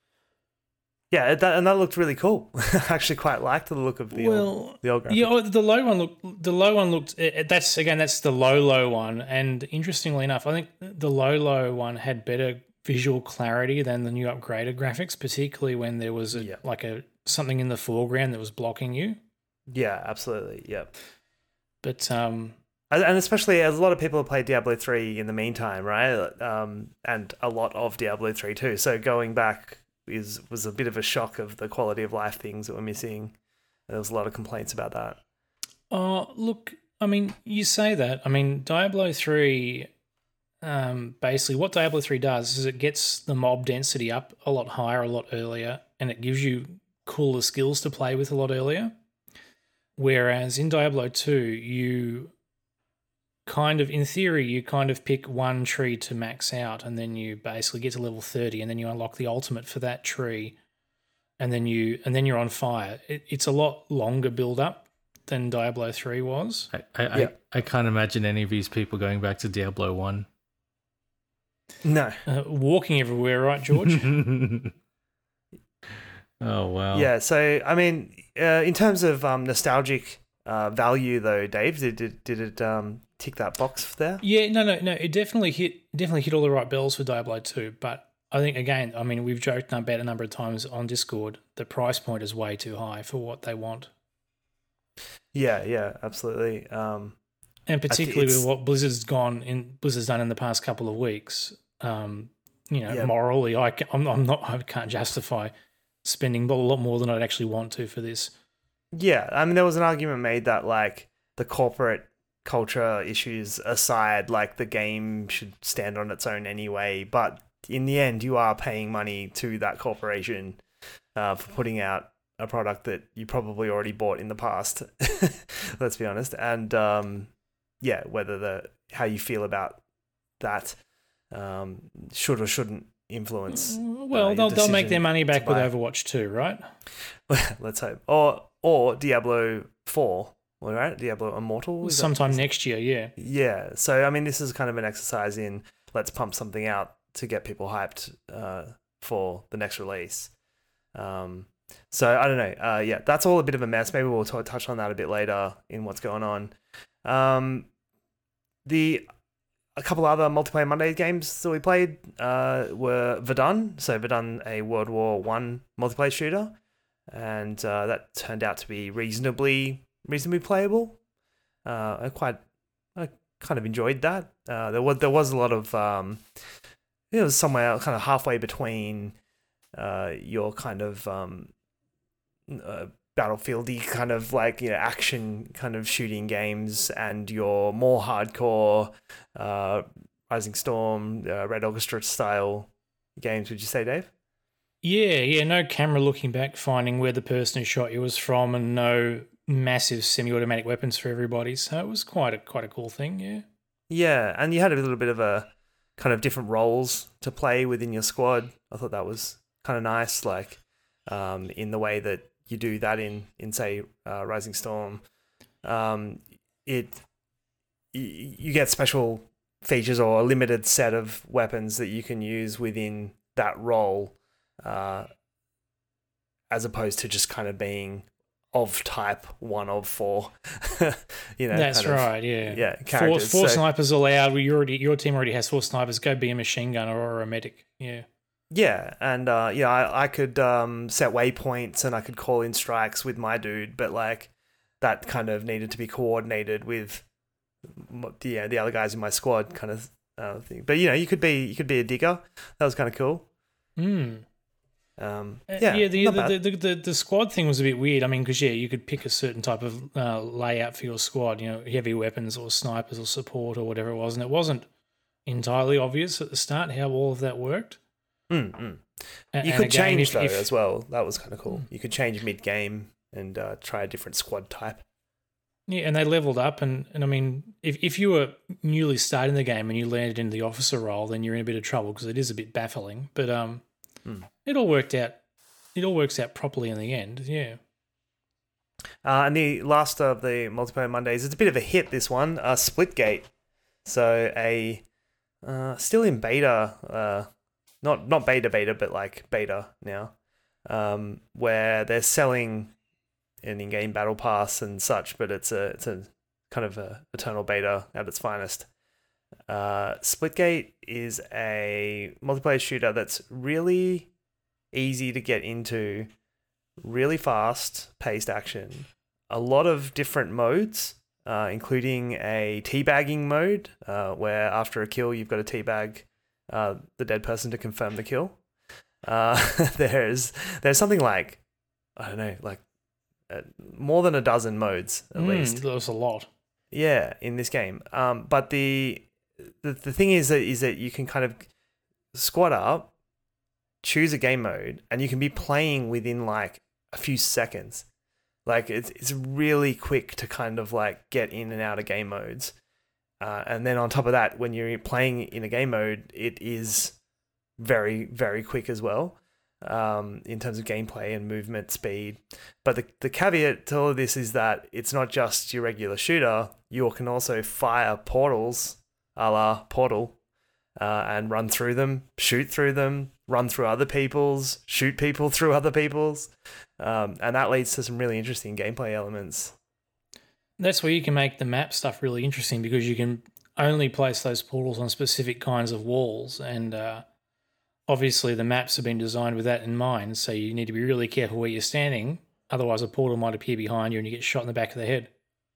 yeah, that, and that looked really cool. I actually quite liked the look of the Well, old, the old graphics. Yeah, oh, the low one looked. The low one looked. eh, eh, That's again. That's the low low one. And interestingly enough, I think the low low one had better visual clarity than the new upgraded graphics, particularly when there was a Yeah. like a something in the foreground that was blocking you. Yeah, absolutely. Yeah. But um, And and especially as a lot of people have played Diablo three in the meantime, right? Um, and a lot of Diablo three too. So going back is was a bit of a shock of the quality of life things that we're missing. There was a lot of complaints about that. oh look, I mean, you say that. I mean, Diablo three. Um, basically, what Diablo three does is it gets the mob density up a lot higher, a lot earlier, and it gives you cooler skills to play with a lot earlier. Whereas in Diablo two, you kind of, in theory, you kind of pick one tree to max out, and then you basically get to level thirty, and then you unlock the ultimate for that tree, and then you and then you're on fire. It, it's a lot longer build up than Diablo three was. I, I, Yeah. I, I can't imagine any of these people going back to Diablo one. No. Uh, walking everywhere, right, George? Oh, wow. Yeah. So I mean, uh, in terms of um, nostalgic uh, value, though, Dave, did did, did it um, tick that box there? Yeah, no, no, no. It definitely hit definitely hit all the right bells for Diablo two. But I think again, I mean, we've joked about it a number of times on Discord. The price point is way too high for what they want, Yeah. Yeah. Absolutely. Um, and particularly it's- with what Blizzard's gone in Blizzard's done in the past couple of weeks. Um, you know, Yeah. morally, I ca- I'm, I'm not I can't justify spending a lot more than I'd actually want to for this. Yeah, I mean, there was an argument made that like the corporate culture issues aside, like the game should stand on its own anyway. But in the end, you are paying money to that corporation uh, for putting out a product that you probably already bought in the past. Let's be honest. And um, yeah, whether the how you feel about that um, should or shouldn't influence. Well, uh, your they'll they'll make decision their money back to with buy. Overwatch two, right? Let's hope. Or or Diablo four, all right? Diablo Immortal. is that- Sometime is- next year, yeah. Yeah. So I mean, this is kind of an exercise in let's pump something out to get people hyped uh, for the next release. Um, so I don't know. Uh, yeah, that's all a bit of a mess. Maybe we'll t- touch on that a bit later in what's going on. Um, the a couple other multiplayer Monday games that we played uh, were Verdun. So Verdun, a World War One multiplayer shooter, and uh, that turned out to be reasonably reasonably playable. Uh, I quite I kind of enjoyed that. Uh, there was there was a lot of um, it was somewhere kind of halfway between uh, your kind of um, uh, battlefieldy kind of like, you know, action kind of shooting games and your more hardcore uh, Rising Storm, uh, Red Orchestra style games. Would you say, Dave? Yeah, yeah, no camera looking back, finding where the person who shot you was from, and no massive semi-automatic weapons for everybody. So it was quite a quite a cool thing, yeah. Yeah, and you had a little bit of a kind of different roles to play within your squad. I thought that was kind of nice, like um, in the way that you do that in in say uh, Rising Storm, um, it y- you get special features or a limited set of weapons that you can use within that role, uh, as opposed to just kind of being of type one of four. you know, That's kind of, right. Yeah, yeah. Four, Characters. four So- snipers allowed. We already your team already has four snipers. Go be a machine gunner or a medic. Yeah. Yeah, and uh, yeah, I, I could um, set waypoints and I could call in strikes with my dude, but like that kind of needed to be coordinated with m- the yeah, the other guys in my squad, kind of uh, thing. But you know, you could be you could be a digger. That was kind of cool. Hmm. Um, Uh, yeah, yeah. The not the, bad. the the the squad thing was a bit weird. I mean, because yeah, you could pick a certain type of uh, layout for your squad. You know, heavy weapons or snipers or support or whatever it was, and it wasn't entirely obvious at the start how all of that worked. Mm, mm. A- You and could again, change if- though if- as well. That was kind of cool. You could change mid game and uh, try a different squad type. Yeah, and they leveled up, and, and I mean, if, if you were newly starting the game and you landed into the officer role, then you're in a bit of trouble because it is a bit baffling. But um, Hmm. it all worked out. It all works out properly in the end. Yeah. Uh, and the last of the multiplayer Mondays, it's a bit of a hit. This one, uh, Splitgate. So a uh, still in beta, uh, not not beta beta, but like beta now, um, where they're selling an in-game battle pass and such, but it's a it's a kind of a eternal beta at its finest. Uh, Splitgate is a multiplayer shooter that's really easy to get into, really fast-paced action, a lot of different modes, uh, including a teabagging mode, uh, where after a kill you've got to teabag uh, the dead person to confirm the kill. Uh, there's there's something like, I don't know, like uh, more than a dozen modes at Mm, least. that was a lot. Yeah, in this game. Um, but the, the the thing is that is that you can kind of squad up, choose a game mode, and you can be playing within like a few seconds. Like it's it's really quick to kind of like get in and out of game modes. Uh, and then on top of that, when you're playing in a game mode, it is very, very quick as well, um, in terms of gameplay and movement speed. But the, the caveat to all of this is that it's not just your regular shooter. You can also fire portals, a la Portal, uh, and run through them, shoot through them, run through other people's, shoot people through other people's. Um, and that leads to some really interesting gameplay elements. That's where you can make the map stuff really interesting because you can only place those portals on specific kinds of walls, and uh, obviously the maps have been designed with that in mind. So you need to be really careful where you're standing, otherwise a portal might appear behind you and you get shot in the back of the head.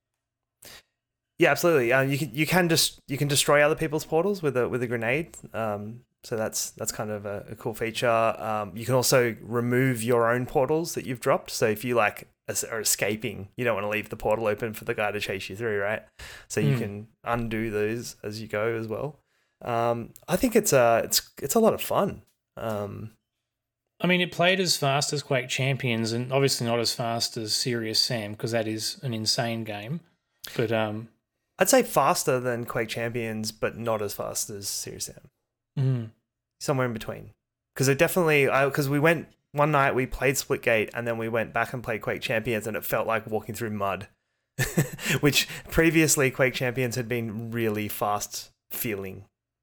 Yeah, absolutely. Um, you can you can just you can destroy other people's portals with a with a grenade. Um, so that's that's kind of a, a cool feature. Um, you can also remove your own portals that you've dropped. So if you like es- are escaping, you don't want to leave the portal open for the guy to chase you through, right? So you Mm. can undo those as you go as well. Um, I think it's a it's it's a lot of fun. Um, I mean, it played as fast as Quake Champions, and obviously not as fast as Serious Sam because that is an insane game. But um, I'd say faster than Quake Champions, but not as fast as Serious Sam. mm, Somewhere in between, because it definitely because we went one night, we played Splitgate, and then we went back and played Quake Champions, and it felt like walking through mud. Which previously Quake Champions had been really fast feeling,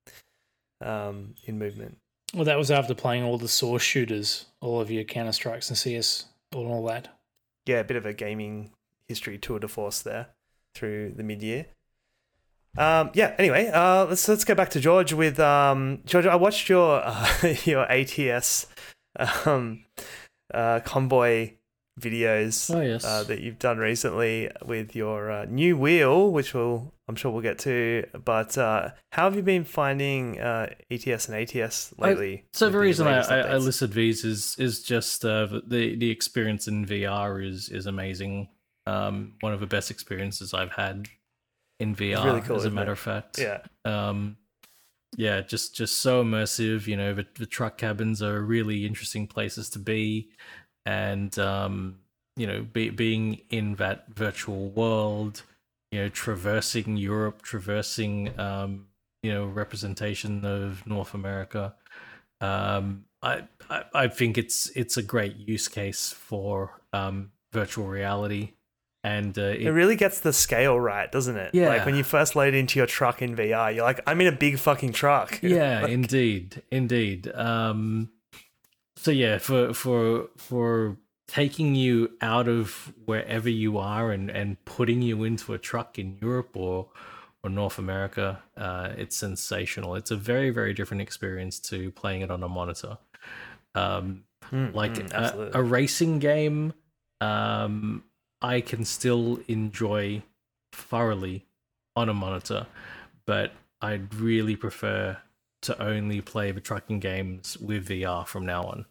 um, in movement. well, that was after playing all the Source shooters, all of your Counter Strikes and C S, and all that. Yeah, a bit of a gaming history tour de force there through the mid year. Um, yeah. Anyway, uh, let's let's go back to George with um, George. I watched your uh, your A T S um, uh, convoy videos Oh, yes. uh, that you've done recently with your uh, new wheel, which we'll I'm sure we'll get to. But uh, how have you been finding uh, E T S and A T S lately? So with the these reason I, latest I, I updates? listed these is is just uh, the the experience in V R is is amazing. Um, one of the best experiences I've had in V R, It's really cool, as a isn't matter it? of fact. Yeah. Um, yeah, just just so immersive. You know, the, the truck cabins are really interesting places to be, and um, you know, be, being in that virtual world, you know, traversing Europe, traversing um, you know, representation of North America. Um, I, I I think it's it's a great use case for um, virtual reality, and uh, It it, really gets the scale right, doesn't it? Yeah. Like when you first load into your truck in V R, you're like, I'm in a big fucking truck. yeah, Like, indeed, indeed. Um, so yeah, for for for taking you out of wherever you are and and putting you into a truck in Europe or or North America, uh, it's sensational. It's a very very different experience to playing it on a monitor. Um, mm, like mm, a, absolutely. a racing game, um, I can still enjoy thoroughly on a monitor, but I'd really prefer to only play the trucking games with V R from now on.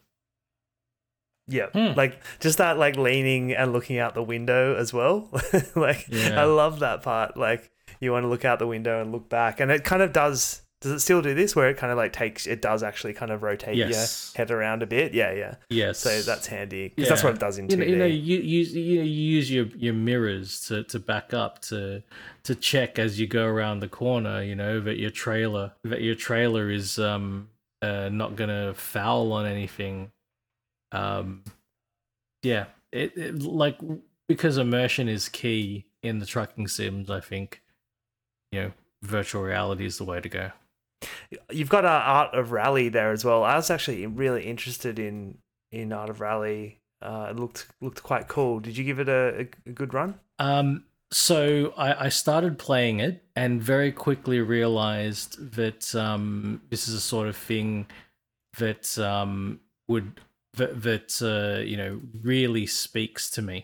Yeah, Hmm. like just that, like leaning and looking out the window as well. Like, Yeah. I love that part. Like, you want to look out the window and look back, and it kind of does. Does it still do this, where it kind of like takes? It does actually kind of rotate Yes. your head around a bit. Yeah, yeah. Yes. So that's handy because that's what it does in you two know, D. you know, you use you, know, you use your, your mirrors to, to back up to to check as you go around the corner. You know that your trailer that your trailer is um uh, not gonna foul on anything. Um, yeah, it, it like because immersion is key in the trucking sims. I think you know virtual reality is the way to go. You've got uh, Art of Rally there as well. I was actually really interested in in Art of Rally. Uh, it looked looked quite cool. Did you give it a, a, a good run? Um, so I, I started playing it and very quickly realized that um, this is a sort of thing that um, would that, that uh, you know really speaks to me.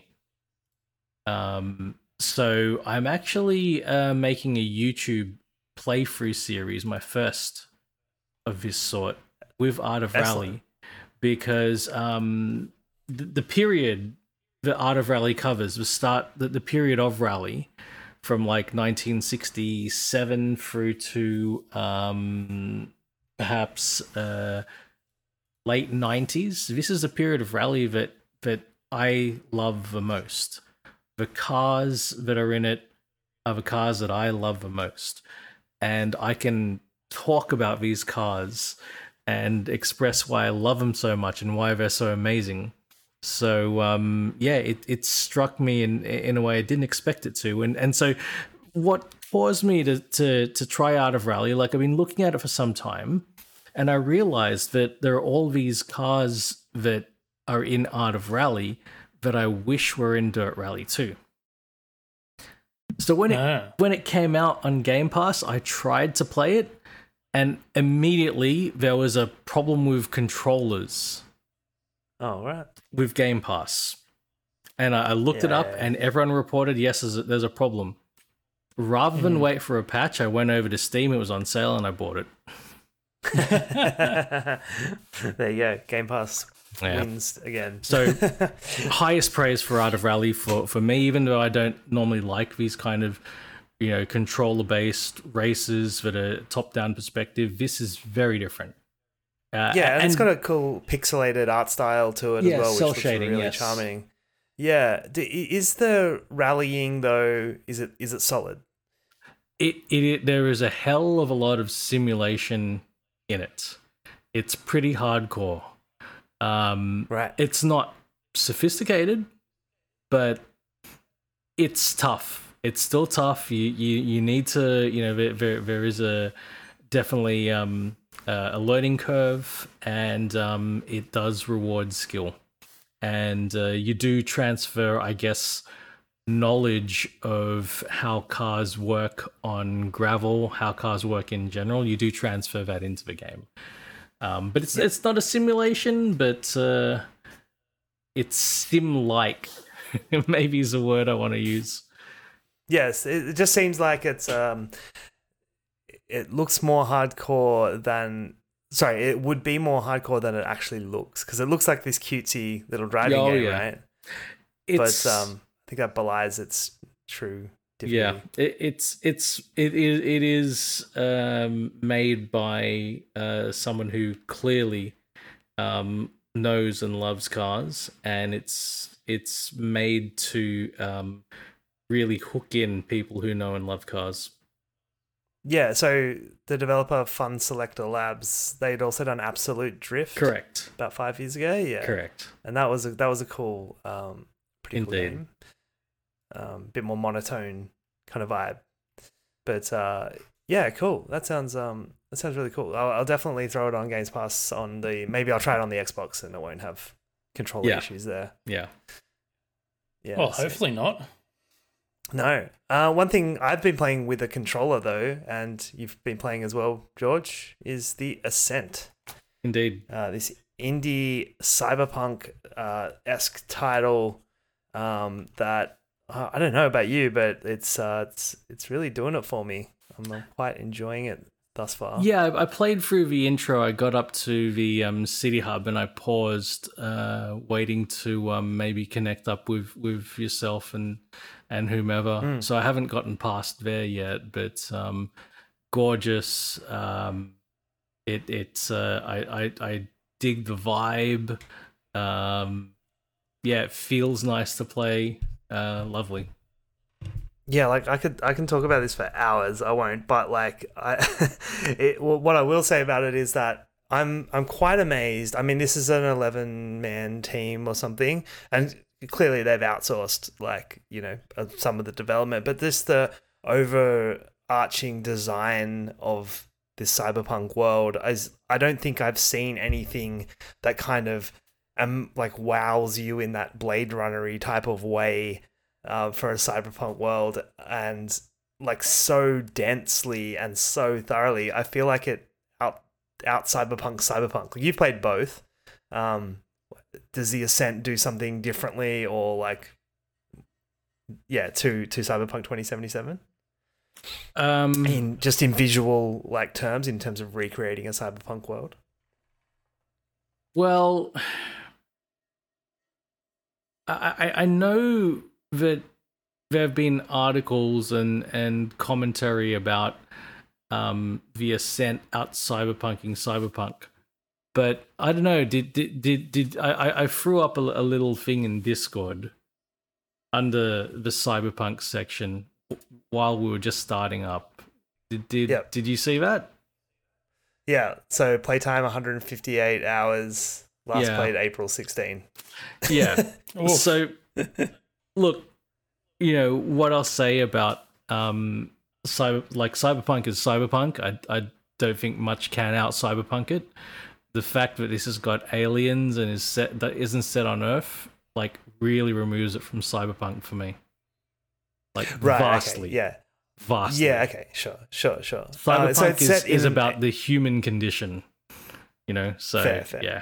Um, so I'm actually uh, making a YouTube playthrough series, my first of this sort, with Art of Excellent. Rally, because um, the, the period that Art of Rally covers was start the, the period of Rally from like nineteen sixty-seven through to um, perhaps uh, late nineties. This is a period of Rally that that I love the most. The cars that are in it are the cars that I love the most, and I can talk about these cars and express why I love them so much and why they're so amazing. So um, yeah, it, it struck me in in a way I didn't expect it to, and and so what caused me to to to try Art of Rally, like I've been looking at it for some time, and I realized that there are all these cars that are in Art of Rally that I wish were in Dirt Rally too. So when it Ah. when it came out on Game Pass, I tried to play it, and immediately there was a problem with controllers Oh, right. with Game Pass. And I I looked it up, Yeah. and everyone reported, yes, there's a, there's a problem. Rather than wait for a patch, I went over to Steam, it was on sale, and I bought it. There you go. Game Pass Yeah. wins again. So, highest praise for Art of Rally for, for me, even though I don't normally like these kind of, you know, controller-based races that are top-down perspective. This is very different. Uh, Yeah, and, it's got a cool pixelated art style to it Yeah, as well, which cell looks shading, really yes. charming. Yeah, D- is the rallying though? Is it is it solid? It, it it there is a hell of a lot of simulation in it. It's pretty hardcore. Um, Right. It's not sophisticated, but it's tough. It's still tough. You you you need to you know there there, there is a definitely um uh, a learning curve, and um it does reward skill, and uh, you do transfer, I guess, knowledge of how cars work on gravel, how cars work in general. You do transfer that into the game. Um, but it's it's not a simulation, but uh, it's sim-like. Maybe is a word I want to use. Yes, it, it just seems like it's um, it looks more hardcore than. Sorry, it would be more hardcore than it actually looks, because it looks like this cutesy little driving Oh, game, yeah. right? It's But um, I think that belies its true divinity. yeah, it, it's it's it is it is um, made by uh, someone who clearly um, knows and loves cars, and it's it's made to um, really hook in people who know and love cars. Yeah, so the developer Fun Selector Labs, they'd also done Absolute Drift Correct. about five years ago. Yeah, Correct. and that was a, that was a cool, um, pretty cool Indeed. game. Um, bit more monotone kind of vibe, but uh, yeah, cool. That sounds um, that sounds really cool. I'll, I'll definitely throw it on Games Pass on the. Maybe I'll try it on the Xbox and it won't have controller Yeah. issues there. Yeah. Yeah. Well, so- hopefully not. No. Uh, one thing I've been playing with a controller though, and you've been playing as well, George, is the Ascent. Indeed. Uh, this indie cyberpunk uh, esque title um, that uh, I don't know about you, but it's uh, it's it's really doing it for me. I'm uh, quite enjoying it thus far. Yeah, I I played through the intro. I got up to the um, City Hub and I paused, uh, waiting to um, maybe connect up with, with yourself and and whomever. Mm. So I haven't gotten past there yet, but um, gorgeous. Um, it it's uh, I, I I dig the vibe. Um, yeah, it feels nice to play. Uh, lovely. Yeah, like I could, I can talk about this for hours. I won't, but like, I, it, well, what I will say about it is that I'm, I'm quite amazed. I mean, this is an eleven man team or something, and clearly they've outsourced, like, you know, uh, some of the development. But this the overarching design of this cyberpunk world is, I don't think I've seen anything that kind of um like wows you in that Blade Runner-y type of way. Uh, for a cyberpunk world, and like so densely and so thoroughly, I feel like it out out cyberpunk cyberpunk. Like, you've played both. Um, does the Ascent do something differently, or like, yeah, to to Cyberpunk twenty seventy-seven? Um, In just in visual like terms, in terms of recreating a cyberpunk world. Well, I, I I know that there have been articles and, and commentary about um, the Ascent out cyberpunking cyberpunk, but I don't know. Did did did, did I, I- I threw up a, a little thing in Discord under the cyberpunk section while we were just starting up. Did did Yep. did you see that? Yeah. So playtime one hundred fifty-eight hours. Last Yeah. played April sixteenth. Yeah. Oof. So, look, you know what I'll say about um, cyber like cyberpunk is cyberpunk. I I don't think much can out cyberpunk it. The fact that this has got aliens and is set that isn't set on Earth, like, really removes it from cyberpunk for me. Like, Right. vastly, Okay, yeah. vastly. Yeah. Okay. Sure. Sure. Sure. Uh, Cyberpunk so it's is, set is in- about the human condition, you know. So Fair, fair. yeah,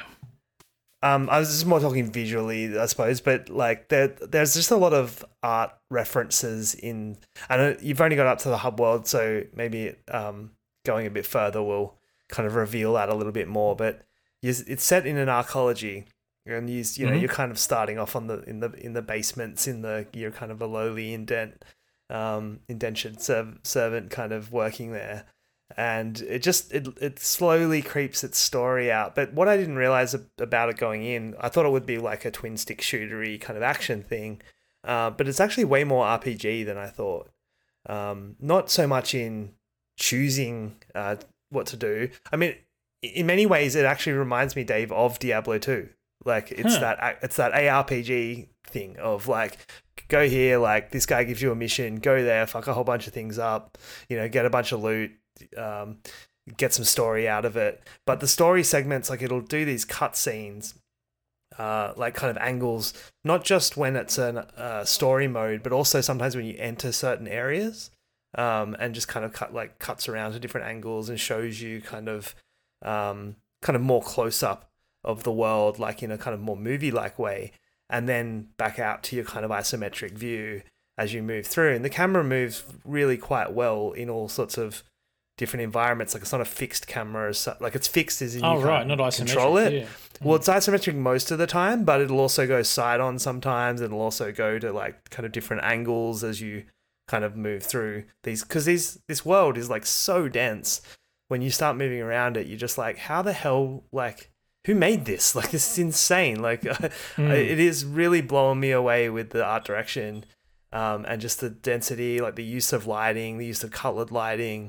Um, I was just more talking visually, I suppose, but like there, there's just a lot of art references in. I know you've only got up to the hub world, so maybe um, going a bit further will kind of reveal that a little bit more. But you- it's set in an arcology, and you, you know, Mhm. you're kind of starting off on the in the in the basements, in the you're kind of a lowly indent, um, indentured serv- servant kind of working there. And it just it it slowly creeps its story out. But what I didn't realize ab- about it going in, I thought it would be like a twin stick shootery kind of action thing, uh, but it's actually way more R P G than I thought. Um, not so much in choosing uh, what to do. I mean, i- in many ways, it actually reminds me, Dave, of Diablo two. Like it's Huh. that a- it's that A R P G thing of like, go here, like this guy gives you a mission, go there, fuck a whole bunch of things up, you know, get a bunch of loot. Um, get some story out of it, but the story segments, like, it'll do these cut scenes, uh, like kind of angles, not just when it's an uh, story mode, but also sometimes when you enter certain areas, um, and just kind of cut like cuts around to different angles and shows you kind of, um, kind of more close up of the world, like in a kind of more movie like way, and then back out to your kind of isometric view as you move through, and the camera moves really quite well in all sorts of different environments. Like, it's not a fixed camera, as su- like it's fixed as in Oh, you right, can't not isometric. control it. Yeah. Well, it's isometric most of the time, but it'll also go side on sometimes, and it'll also go to like kind of different angles as you kind of move through these, because these this world is like so dense. When you start moving around it, you're just like, how the hell, like, who made this? Like, this is insane. Like, Hmm. it is really blowing me away with the art direction, um, and just the density, like the use of lighting, the use of colored lighting.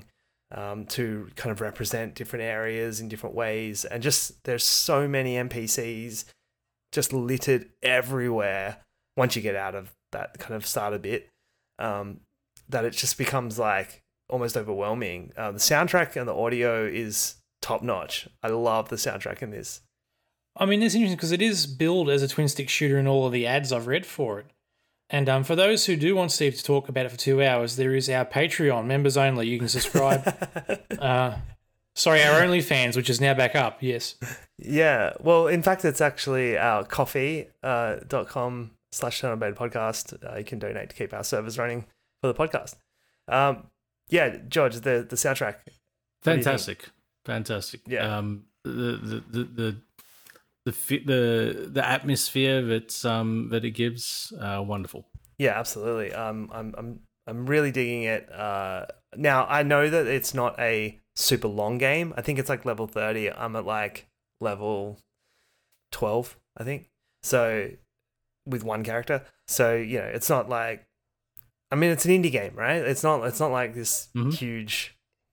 um, to kind of represent different areas in different ways. And just there's so many N P Cs just littered everywhere once you get out of that kind of starter bit, um, that it just becomes like almost overwhelming. Uh, the soundtrack and the audio is top notch. I love the soundtrack in this. I mean, it's interesting because it is billed as a twin stick shooter in all of the ads I've read for it. And um, for those who do want Steve to talk about it for two hours, there is our Patreon, members only. You can subscribe. uh, sorry, our OnlyFans, which is now back up. Yes. Yeah. Well, in fact, it's actually our coffee uh, dot com slash Turn On Beta podcast. Uh, you can donate to keep our servers running for the podcast. Um, yeah, George, the the soundtrack. Fantastic, fantastic. Yeah. Um, the the the the the fi- the, the atmosphere that um that it gives, uh, wonderful. Yeah, absolutely. Um, I'm I'm I'm really digging it. Uh, now I know that it's not a super long game. I think it's like level thirty. I'm at like level twelve, I think. So with one character. So, you know, it's not like, I mean, it's an indie game, right? It's not it's not like this Mhm. huge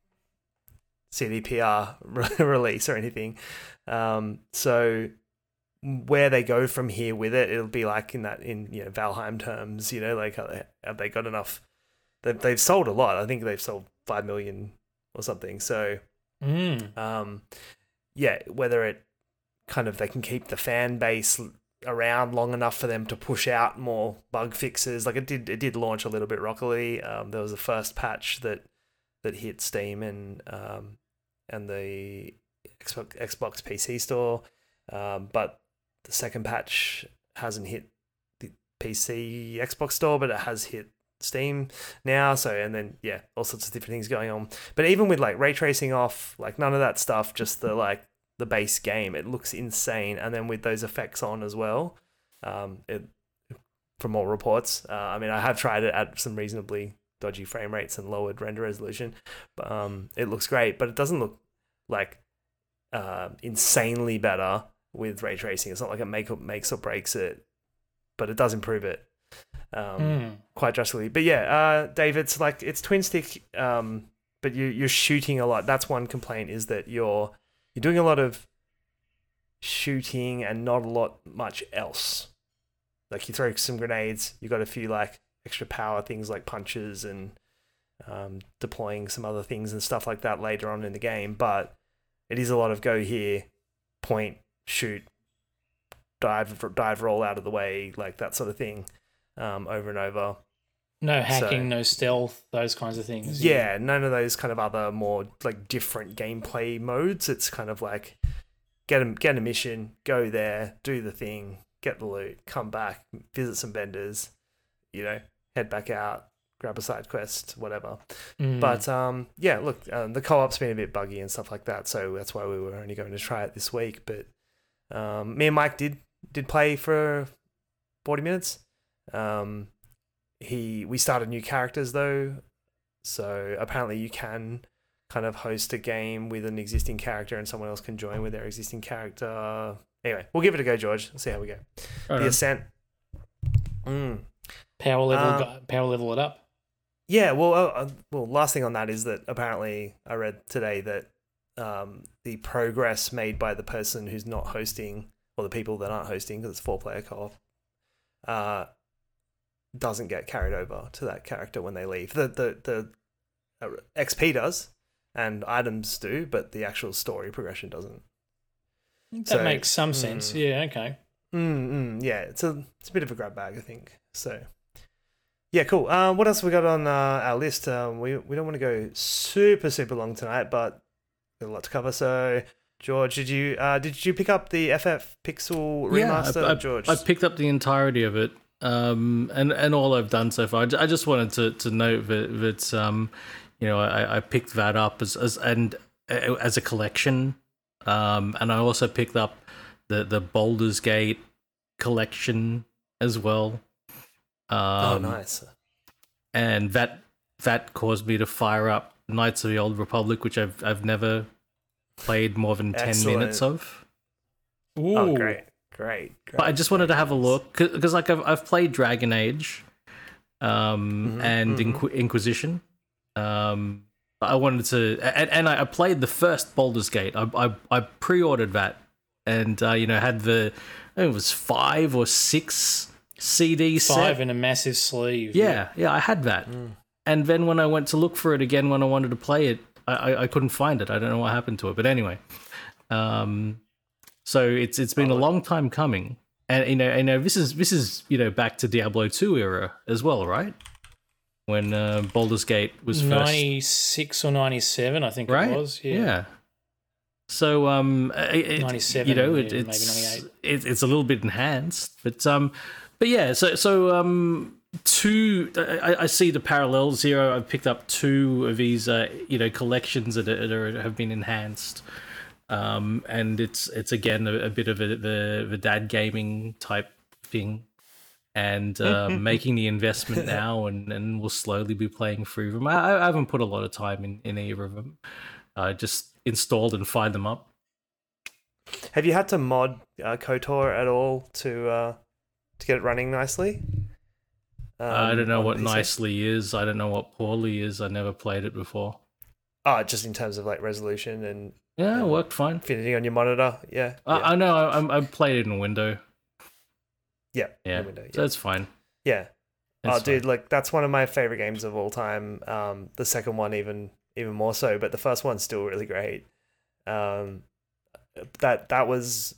C D P R release or anything. Um, so where they go from here with it, it'll be like in that in you know Valheim terms, you know, like have they, have they got enough? They've they've sold a lot. I think they've sold five million or something. So, Mm. um, yeah, whether it kind of they can keep the fan base around long enough for them to push out more bug fixes. Like it did, it did launch a little bit rockily. Um, there was a first patch that that hit Steam and um, and the Xbox, Xbox P C store, um, but the second patch hasn't hit the P C Xbox store, but it has hit Steam now. So and then yeah, all sorts of different things going on. But even with like ray tracing off, like none of that stuff, just the like the base game, it looks insane. And then with those effects on as well, um, it from all reports, uh, I mean, I have tried it at some reasonably dodgy frame rates and lowered render resolution, but um, it looks great. But it doesn't look like uh, insanely better with ray tracing. It's not like it make or, makes or breaks it, but it does improve it um, Mm. quite drastically. But yeah, uh, Dave, it's like it's twin stick, um, but you you're shooting a lot. That's one complaint, is that you're you're doing a lot of shooting and not a lot much else. Like you throw some grenades, you got a few like extra power things like punches and um, deploying some other things and stuff like that later on in the game. But it is a lot of go here, point, shoot, dive, dive, roll out of the way, like that sort of thing, um, over and over. No hacking, So- no stealth, those kinds of things. Yeah, none of those kind of other more like different gameplay modes. It's kind of like get a, get a mission, go there, do the thing, get the loot, come back, visit some vendors, you know, head back out, grab a side quest, whatever. Mm. But um, yeah, look, um, the co-op's been a bit buggy and stuff like that, so that's why we were only going to try it this week. But um, me and Mike did did play for forty minutes. Um, he we started new characters though, so apparently you can kind of host a game with an existing character and someone else can join with their existing character. Anyway, we'll give it a go, George. See how we go. Right The on. Ascent. Mm. power level, um, gu- power level it up. Yeah, well, uh, uh, well, last thing on that is that apparently I read today that um, the progress made by the person who's not hosting, or the people that aren't hosting, because it's four-player co-op, uh, doesn't get carried over to that character when they leave. The the the uh, X P does, and items do, but the actual story progression doesn't. That so- makes some sense. mm. Yeah, okay. Mm, mm, yeah, it's a it's a bit of a grab bag, I think. So, yeah, cool. Uh, what else we got on uh, our list? Um, we we don't want to go super super long tonight, but got a lot to cover. So, George, did you uh, did you pick up the F F Pixel remaster, yeah, I, I, George? I picked up the entirety of it, um, and and all I've done so far. I ju- I just wanted to, to note that that um, you know, I, I picked that up as as and uh, as a collection, um, and I also picked up the the Baldur's Gate collection as well. Um, oh, nice. And that that caused me to fire up Knights of the Old Republic, which I've I've never played more than ten Excellent. minutes of. Ooh. Oh, great, great, great. But I just wanted to have a look because, like, I've I've played Dragon Age, um, Mhm, and mhm. Inqu- Inquisition. Um, I wanted to, and, and I played the first Baldur's Gate. I I, I pre-ordered that, and uh, you know had the I think it was five or six C D set. Five in a massive sleeve. Yeah, yeah, I had that. Mm. And then when I went to look for it again when I wanted to play it, I, I, I couldn't find it. I don't know what happened to it. But anyway, um, so it's it's been oh, a long time coming, and you know, you know, this is this is you know back to Diablo two era as well, right? When uh, Baldur's Gate was first ninety-six or ninety-seven, I think right? it was. Yeah. yeah. So um, it, ninety-seven, you know, it, yeah, it's maybe ninety-eight. It, it's a little bit enhanced, but um, but yeah. So so um, two. I, I see the parallels here. I've picked up two of these, uh, you know, collections that, are, that are, have been enhanced, um, and it's it's again a, a bit of a, the the dad gaming type thing. And uh, making the investment now, and, and we'll slowly be playing through them. I, I haven't put a lot of time in, in either of them. I uh, just installed and fired them up. Have you had to mod uh, KOTOR at all to uh, to get it running nicely? Um, I don't know what P C? Nicely is. I don't know what poorly is. I never played it before. Oh, just in terms of like resolution and yeah, and it worked fine. Fitting on your monitor, yeah. I, yeah. I know. I, I played it in a window. Yeah, yeah, window, yeah. So that's fine. Yeah. That's oh, dude, fine. like that's one of my favorite games of all time. Um, the second one even even more so, but the first one's still really great. Um, that that was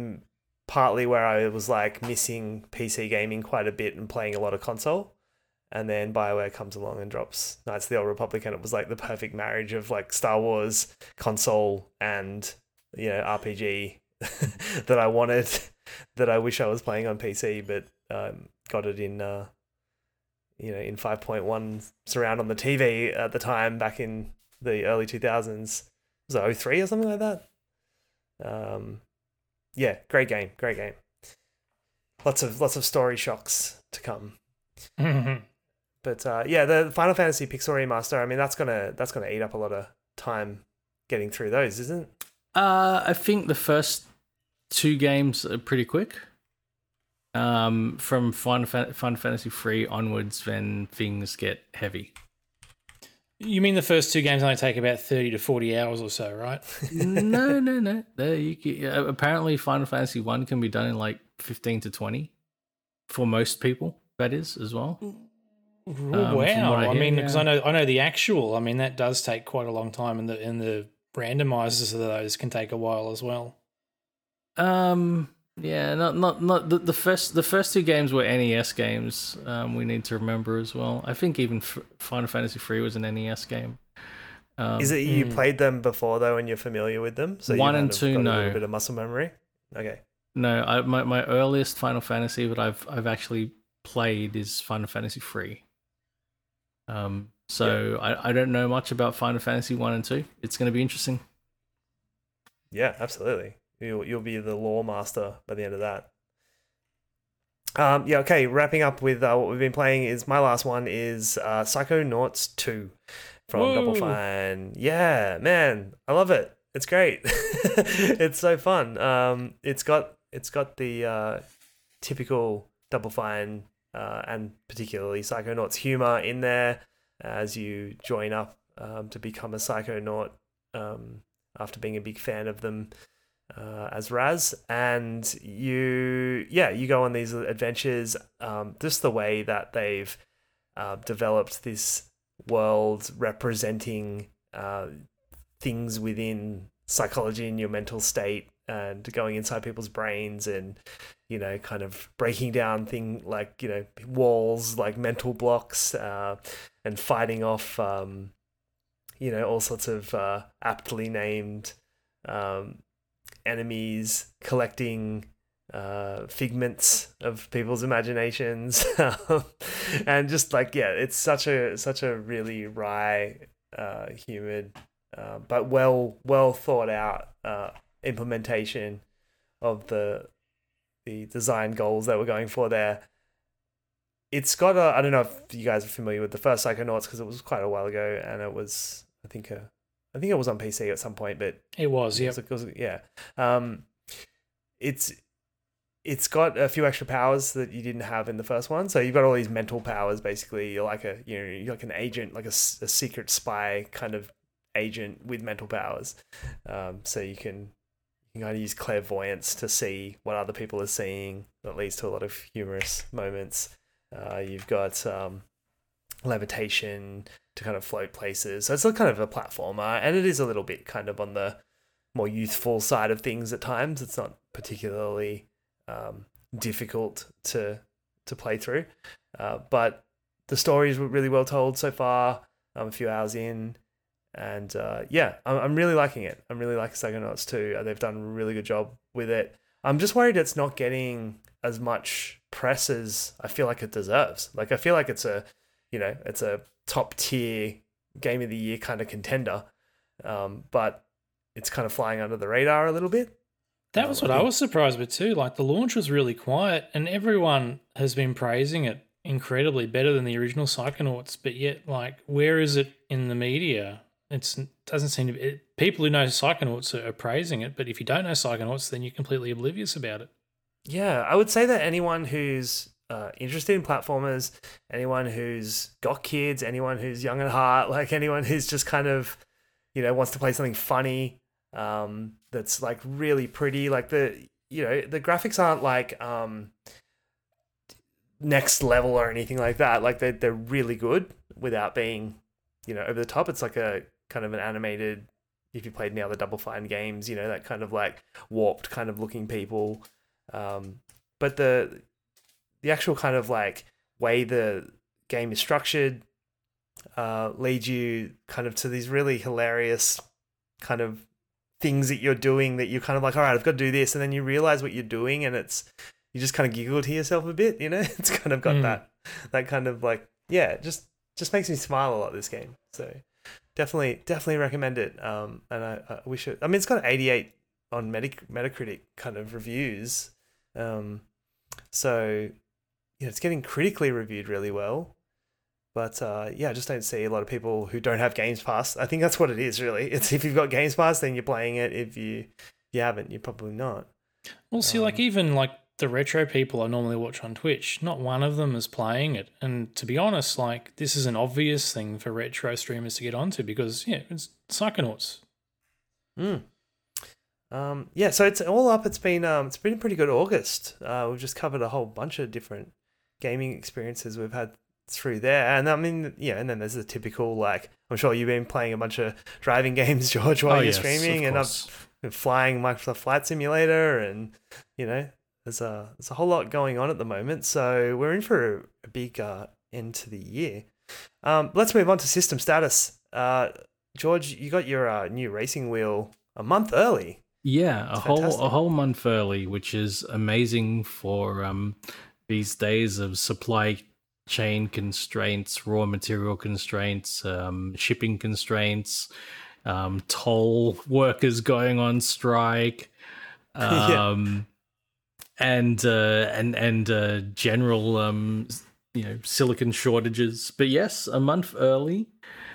partly where I was like missing P C gaming quite a bit and playing a lot of console. And then BioWare comes along and drops Knights of the Old Republic, and it was like the perfect marriage of like Star Wars, console, and you know R P G that I wanted. That I wish I was playing on P C, but um, got it in, uh, you know, in five point one surround on the T V at the time back in the early two thousands. Was it oh three or something like that? Um, yeah, great game, great game. Lots of lots of story shocks to come. But uh, yeah, the Final Fantasy Pixel Remaster. I mean, that's gonna that's gonna eat up a lot of time getting through those, isn't it? Uh, I think the first two games are pretty quick. Um, from Final, Fan- Final Fantasy three onwards, then things get heavy. You mean the first two games only take about thirty to forty hours or so, right? no, no, no. There you can, uh, apparently, Final Fantasy one can be done in like fifteen to twenty for most people. That is as well. Um, wow! I, I hear, mean, because yeah. I know I know the actual. I mean, that does take quite a long time, and the and the randomizers of those can take a while as well. Um. Yeah. Not. Not. Not. The, the first. The first two games were N E S games. Um. We need to remember as well. I think even F- Final Fantasy three was an N E S game. Um, Is it you mm. played them before though, and you're familiar with them? So one you and two, got no. A little bit of muscle memory. Okay. No. I my, my earliest Final Fantasy that I've I've actually played is Final Fantasy three. Um. So yeah. I I don't know much about Final Fantasy one and two. It's going to be interesting. Yeah. Absolutely. You'll you'll be the lore master by the end of that. Um, yeah, okay. Wrapping up with uh, what we've been playing is my last one is uh, Psychonauts two from Whoa. Double Fine. Yeah, man, I love it. It's great. It's so fun. Um, it's got it's got the uh, typical Double Fine uh, and particularly Psychonauts humor in there as you join up um, to become a Psychonaut um, after being a big fan of them. Uh, as Raz, and you, yeah, you go on these adventures. Um, just the way that they've uh, developed this world representing uh, things within psychology and your mental state, and going inside people's brains, and you know, kind of breaking down thing like you know walls, like mental blocks, uh, and fighting off, um, you know, all sorts of uh, aptly named. Um, enemies, collecting uh, figments of people's imaginations, and just like yeah, it's such a such a really wry, uh, humid, uh, but well well thought out uh, implementation of the the design goals that we're going for there. It's got a I don't know if you guys are familiar with the first Psychonauts because it was quite a while ago, and it was I think a I think it was on P C at some point, but it was, yeah, yeah. Um, it's it's got a few extra powers that you didn't have in the first one. So you've got all these mental powers. Basically, you're like a you know you're like an agent, like a, a secret spy kind of agent with mental powers. Um, so you can you can kind of use clairvoyance to see what other people are seeing. That leads to a lot of humorous moments. Uh, you've got um, levitation to kind of float places. So it's a kind of a platformer, and it is a little bit kind of on the more youthful side of things at times. It's not particularly um, difficult to to play through, uh, but the story is really well told so far. I'm a few hours in, and uh, yeah, I'm, I'm really liking it. I'm really liking Psychonauts two. Uh, they've done a really good job with it. I'm just worried it's not getting as much press as I feel like it deserves. Like I feel like it's a, you know, it's a top tier game of the year kind of contender, um, but it's kind of flying under the radar a little bit. That was what I was surprised with too. Like the launch was really quiet, and everyone has been praising it incredibly, better than the original Psychonauts. But yet, like, where is it in the media? It's, it doesn't seem to be. It, people who know Psychonauts are, are praising it, but if you don't know Psychonauts, then you're completely oblivious about it. Yeah, I would say that anyone who's uh, interested in platformers, anyone who's got kids, anyone who's young at heart, like anyone who's just kind of, you know, wants to play something funny, um, that's like really pretty. Like the, you know, the graphics aren't like um, next level or anything like that. Like they they're really good without being, you know, over the top. It's like a kind of an animated. If you played any other Double Fine games, you know, that kind of like warped kind of looking people. Um, but the the actual kind of like way the game is structured uh, leads you kind of to these really hilarious kind of things that you're doing that you're kind of like, all right, I've got to do this, and then you realize what you're doing, and it's you just kind of giggle to yourself a bit, you know. It's kind of got mm. that that kind of like yeah, it just just makes me smile a lot, this game. So definitely definitely recommend it. Um, and I, I wish it. I mean, it's got eighty-eight on Metac- Metacritic kind of reviews. Um, so yeah, it's getting critically reviewed really well. But uh, yeah, I just don't see a lot of people who don't have Games Pass. I think that's what it is, really. It's if you've got Games Pass, then you're playing it. If you you haven't, you're probably not. Well, see, um, like even like the retro people I normally watch on Twitch, not one of them is playing it. And to be honest, like this is an obvious thing for retro streamers to get onto because yeah, it's Psychonauts. Hmm. Um, yeah, so it's all up. It's been um, it's been a pretty good August. Uh, we've just covered a whole bunch of different gaming experiences we've had through there, and I mean, yeah, and then there's the typical like I'm sure you've been playing a bunch of driving games, George, while oh, you're yes, streaming, and I've been flying Microsoft Flight Simulator, and you know, there's a there's a whole lot going on at the moment. So we're in for a, a big uh, end to the year. Um, let's move on to system status. Uh, George, you got your uh, new racing wheel a month early. Yeah, It's a whole fantastic. a whole month early, which is amazing for um, these days of supply chain constraints, raw material constraints, um, shipping constraints, um, toll workers going on strike, um, yeah. and uh, and and uh, general um, you know silicon shortages. But yes, a month early.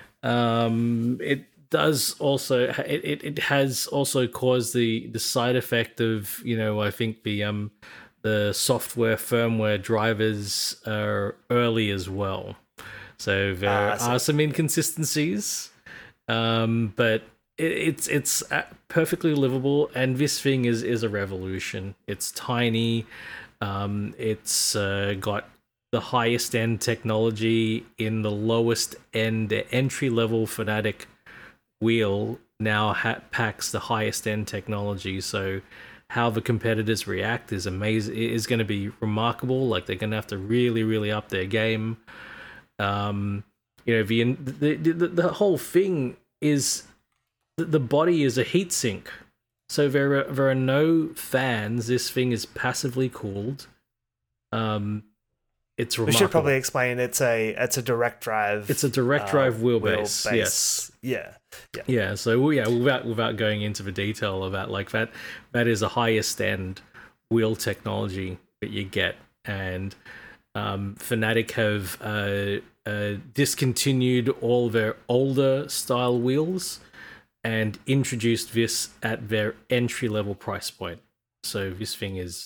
Um, it does also it, it, it has also caused the the side effect of you know I think the um the software firmware drivers are early as well, so there Ah, are some inconsistencies, um but it, it's it's perfectly livable, and this thing is is a revolution. It's tiny, um it's uh, got the highest end technology in the lowest end entry level Fnatic wheel now ha- packs the highest end technology, so how the competitors react is amazing. It is going to be remarkable. Like they're going to have to really, really up their game. Um, you know, the the the, the whole thing is the, the body is a heatsink, so there are there are no fans. This thing is passively cooled. Um, it's remarkable. We should probably explain it's a it's a direct drive. It's a direct drive uh, wheelbase. wheelbase. Yes. Yeah. Yeah. Yeah. So yeah, without without going into the detail of that, like that, that is the highest end wheel technology that you get, and um, Fnatic have uh, uh, discontinued all their older style wheels and introduced this at their entry level price point. So this thing is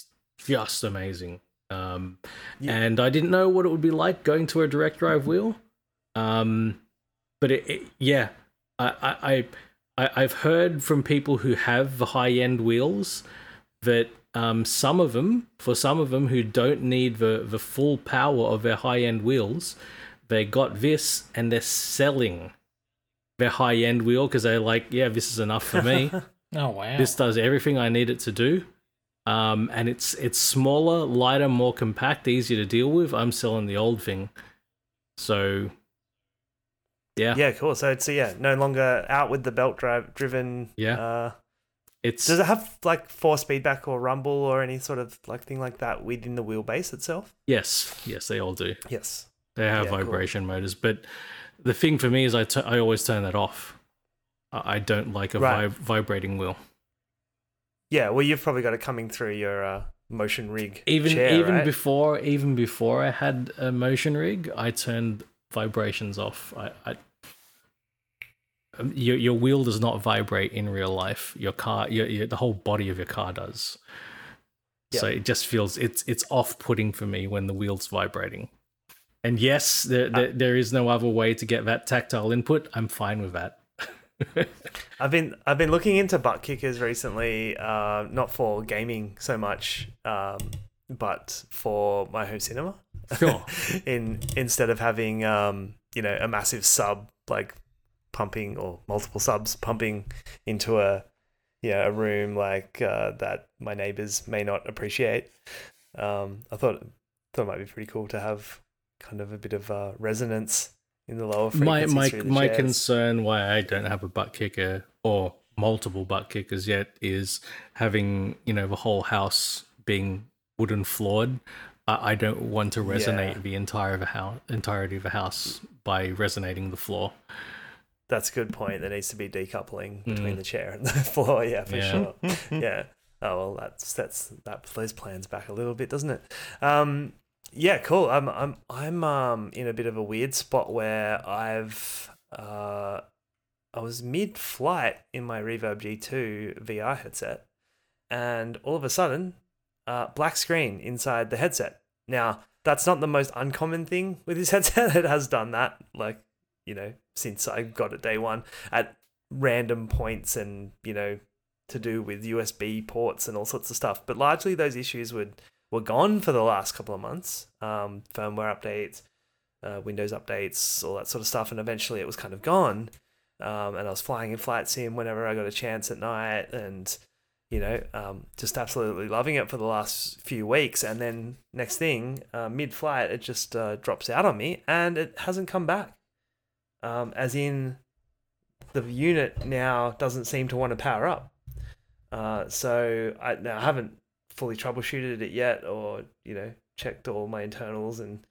just amazing. Um, Yeah. and I didn't know what it would be like going to a direct drive wheel. Um, but it, it yeah, I, I, I, I've heard from people who have the high end wheels that um, some of them, for some of them who don't need the, the full power of their high end wheels, they got this and they're selling their high end wheel because they're like, yeah, this is enough for me. Oh wow! This does everything I need it to do. Um, and it's it's smaller, lighter, more compact, easier to deal with. I'm selling the old thing. So, yeah. Yeah, cool. So it's yeah, no longer out with the belt drive driven. Yeah. Uh, It's does it have like force feedback or rumble or any sort of like thing like that within the wheelbase itself? yes, yes, they all do. Yes. They have Yeah, cool. vibration motors, but the thing for me is I, t- I always turn that off. I I don't like a Right. vib- vibrating wheel. Yeah, well, you've probably got it coming through your uh, motion rig Even chair, even right? before even before I had a motion rig, I turned vibrations off. I, I um, your your wheel does not vibrate in real life. Your car, your, your the whole body of your car does. So Yeah. it just feels it's it's off putting for me when the wheel's vibrating. And yes, there, there there is no other way to get that tactile input. I'm fine with that. I've been I've been looking into butt kickers recently, uh, not for gaming so much, um, but for my home cinema. Sure. In instead of having um, you know, a massive sub like pumping or multiple subs pumping into a yeah a room like uh, that my neighbors may not appreciate. Um, I thought thought it might be pretty cool to have kind of a bit of uh, resonance in the lower my frequencies my through the my chairs. concern why I don't have a butt kicker or multiple butt kickers yet is having, you know, the whole house being wooden floored. I, I don't want to resonate Yeah. the entire of the house, entirety of the house by resonating the floor. That's a good point. There needs to be decoupling between Mm. the chair and the floor. Yeah, for Yeah. sure. Yeah. Oh well, that's that's that those plans back a little bit, doesn't it? Um, yeah, cool. I'm I'm I'm um in a bit of a weird spot where I've uh I was mid-flight in my Reverb G two V R headset, and all of a sudden, uh, black screen inside the headset. Now that's not the most uncommon thing with this headset. It has done that, like, you know, since I got it day one at random points, and you know, to do with U S B ports and all sorts of stuff. But largely those issues would were gone for the last couple of months. Um, firmware updates, uh, Windows updates, all that sort of stuff, and eventually it was kind of gone. Um, and I was flying in flight sim whenever I got a chance at night, and you know, um, just absolutely loving it for the last few weeks. And then next thing, uh, mid-flight, it just uh, drops out on me, and it hasn't come back. Um, as in, the unit now doesn't seem to want to power up. Uh, so I, now I haven't fully troubleshooted it yet, or you know, checked all my internals and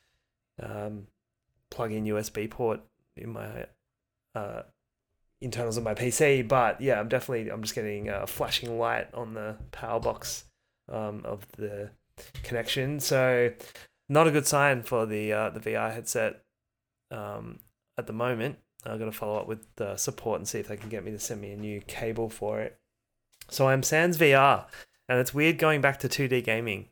um, plug in U S B port in my uh, internals of my P C. But yeah, I'm definitely I'm just getting a flashing light on the power box um, of the connection. So not a good sign for the uh, the V R headset um, at the moment. I've got to follow up with the support and see if they can get me to send me a new cable for it. So I'm sans V R, and it's weird going back to two D gaming.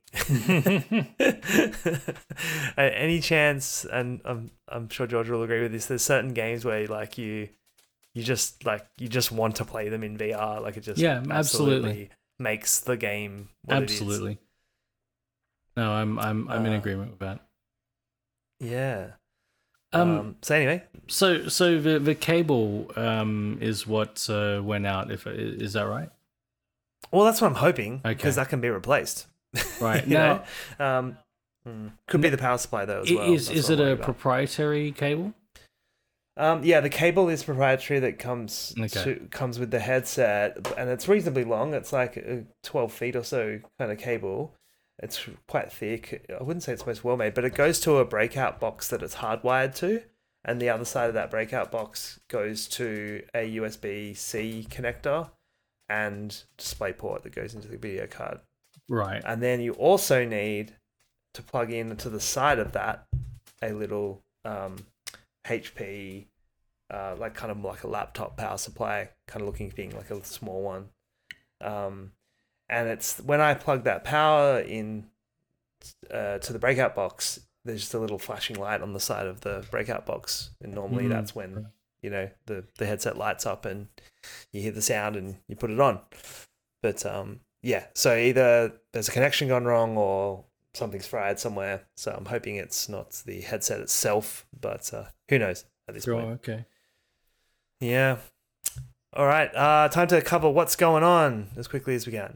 Any chance, and I'm I'm sure George will agree with this, there's certain games where like you you just like you just want to play them in V R, like it just Yeah, absolutely. absolutely makes the game what Absolutely. No, I'm I'm I'm in Uh, agreement with that. it is. Yeah. Um, Um, so anyway, so so the the cable um is what uh, went out. If is that right? well, that's what I'm hoping, Okay. because that can be replaced. Right. You Now, know? Um, mm, could be the power supply though as i- well. is That's is what it I'm a worried about. proprietary cable? Um, yeah, the cable is proprietary that comes Okay. to, comes with the headset, and it's reasonably long. It's like a twelve feet or so kind of cable. It's quite thick. I wouldn't say it's most well made, but it goes to a breakout box that it's hardwired to, and the other side of that breakout box goes to a U S B C connector and display port that goes into the video card. Right. And then you also need to plug in to the side of that a little um, H P, uh, like kind of like a laptop power supply kind of looking thing, like a small one. Um, and it's when I plug that power in uh, to the breakout box, there's just a little flashing light on the side of the breakout box, and normally Mm. that's when you know the the headset lights up and you hear the sound and you put it on. But um, yeah, so either there's a connection gone wrong or something's fried somewhere. So I'm hoping it's not the headset itself, but uh, who knows at this Sure, point. okay. Yeah. All right. Uh, time to cover what's going on as quickly as we can.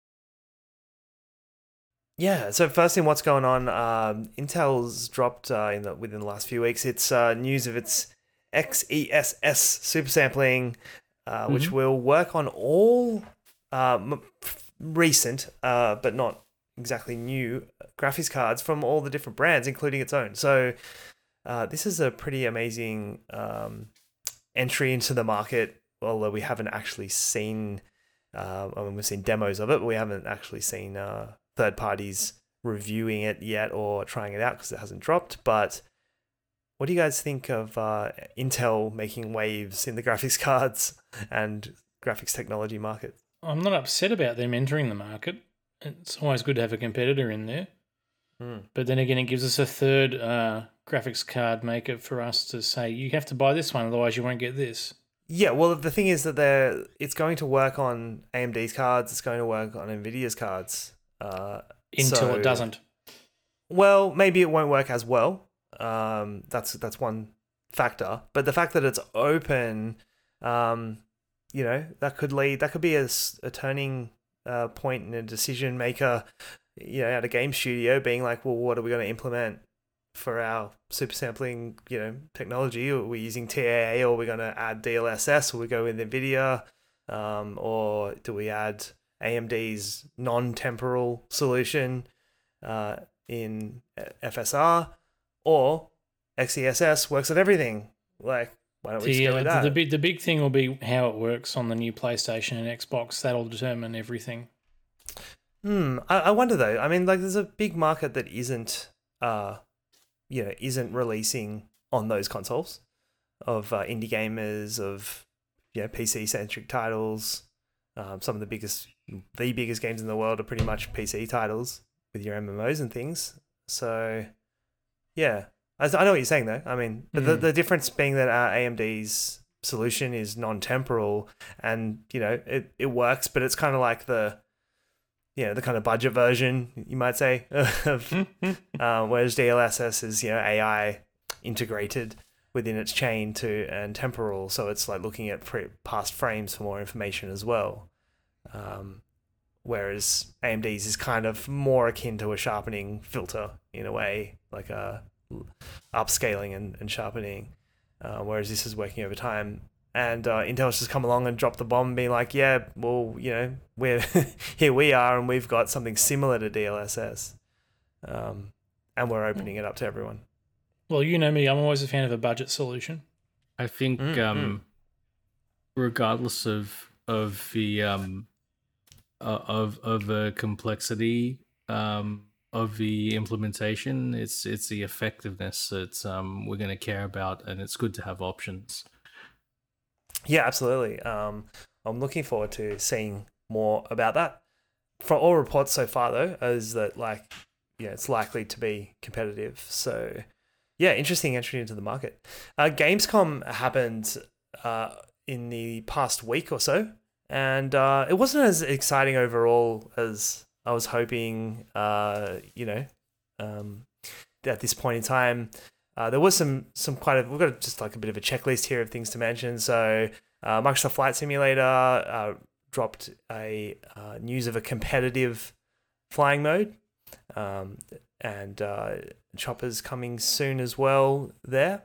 Yeah. So first thing, what's going on? Um, Intel's dropped uh, in the, within the last few weeks. It's uh, news of its X E S S super sampling, uh, which Mhm. will work on all um, recent, uh, but not exactly new graphics cards from all the different brands, including its own. So uh, this is a pretty amazing um, entry into the market, although we haven't actually seen, uh, I mean, we've seen demos of it, but we haven't actually seen uh, third parties reviewing it yet or trying it out because it hasn't dropped. But what do you guys think of uh, Intel making waves in the graphics cards and graphics technology market? I'm not upset about them entering the market. It's always good to have a competitor in there. Mm. But then again, it gives us a third uh, graphics card maker for us to say, you have to buy this one, otherwise you won't get this. Yeah, well, the thing is that they're, it's going to work on A M D's cards, it's going to work on NVIDIA's cards. Uh, Until so- it doesn't. Well, maybe it won't work as well. Um, that's that's one factor. But the fact that it's open, um, you know, that could lead, that could be a, s- a turning uh, point in a decision maker, you know, at a game studio being like, well, what are we going to implement for our super sampling, you know, technology? Are we using T A A, or are we going to add D L S S, or we go with NVIDIA, um, or do we add A M D's non-temporal solution uh, in F S R, or X E S S works at everything? Like, why don't we just The, go uh, with the, that? the, big, the big thing will be how it works on the new PlayStation and Xbox. That'll determine everything. Hmm. I, I wonder though. I mean, like, there's a big market that isn't, uh, you know, isn't releasing on those consoles, of uh, indie gamers, of you know, P C centric titles. Um, some of the biggest, the biggest games in the world are pretty much P C titles with your M M Os and things. So, yeah, I, I know what you're saying though. I mean, but the Mm. the difference being that uh, A M D's solution is non-temporal, and you know, it it works, but it's kind of like the you know, the kind of budget version, you might say, of uh, whereas D L S S is, you know, A I integrated within its chain to and temporal, so it's like looking at pre- past frames for more information as well. Um, whereas A M D's is kind of more akin to a sharpening filter in a way, like a upscaling and, and sharpening, uh, whereas this is working over time. And uh, Intel's just come along and dropped the bomb, being like, "Yeah, well, you know, we're here we are, and we've got something similar to D L S S, um, and we're opening it up to everyone." Well, you know me, I'm always a fan of a budget solution. I think Mm, um, regardless of of the um, uh, of of the complexity um, of the implementation, it's it's the effectiveness that um, we're going to care about, and it's good to have options. Yeah, absolutely. Um, I'm looking forward to seeing more about that. From all reports so far, though, is that like, yeah, it's likely to be competitive. So, yeah, interesting entry into the market. Uh, Gamescom happened uh, in the past week or so, and uh, it wasn't as exciting overall as I was hoping. Uh, you know, um, at this point in time. Uh, there was some some quite a, we've got just like a bit of a checklist here of things to mention. So uh, Microsoft Flight Simulator uh, dropped a uh, news of a competitive flying mode, um, and uh, Chopper's coming soon as well. There,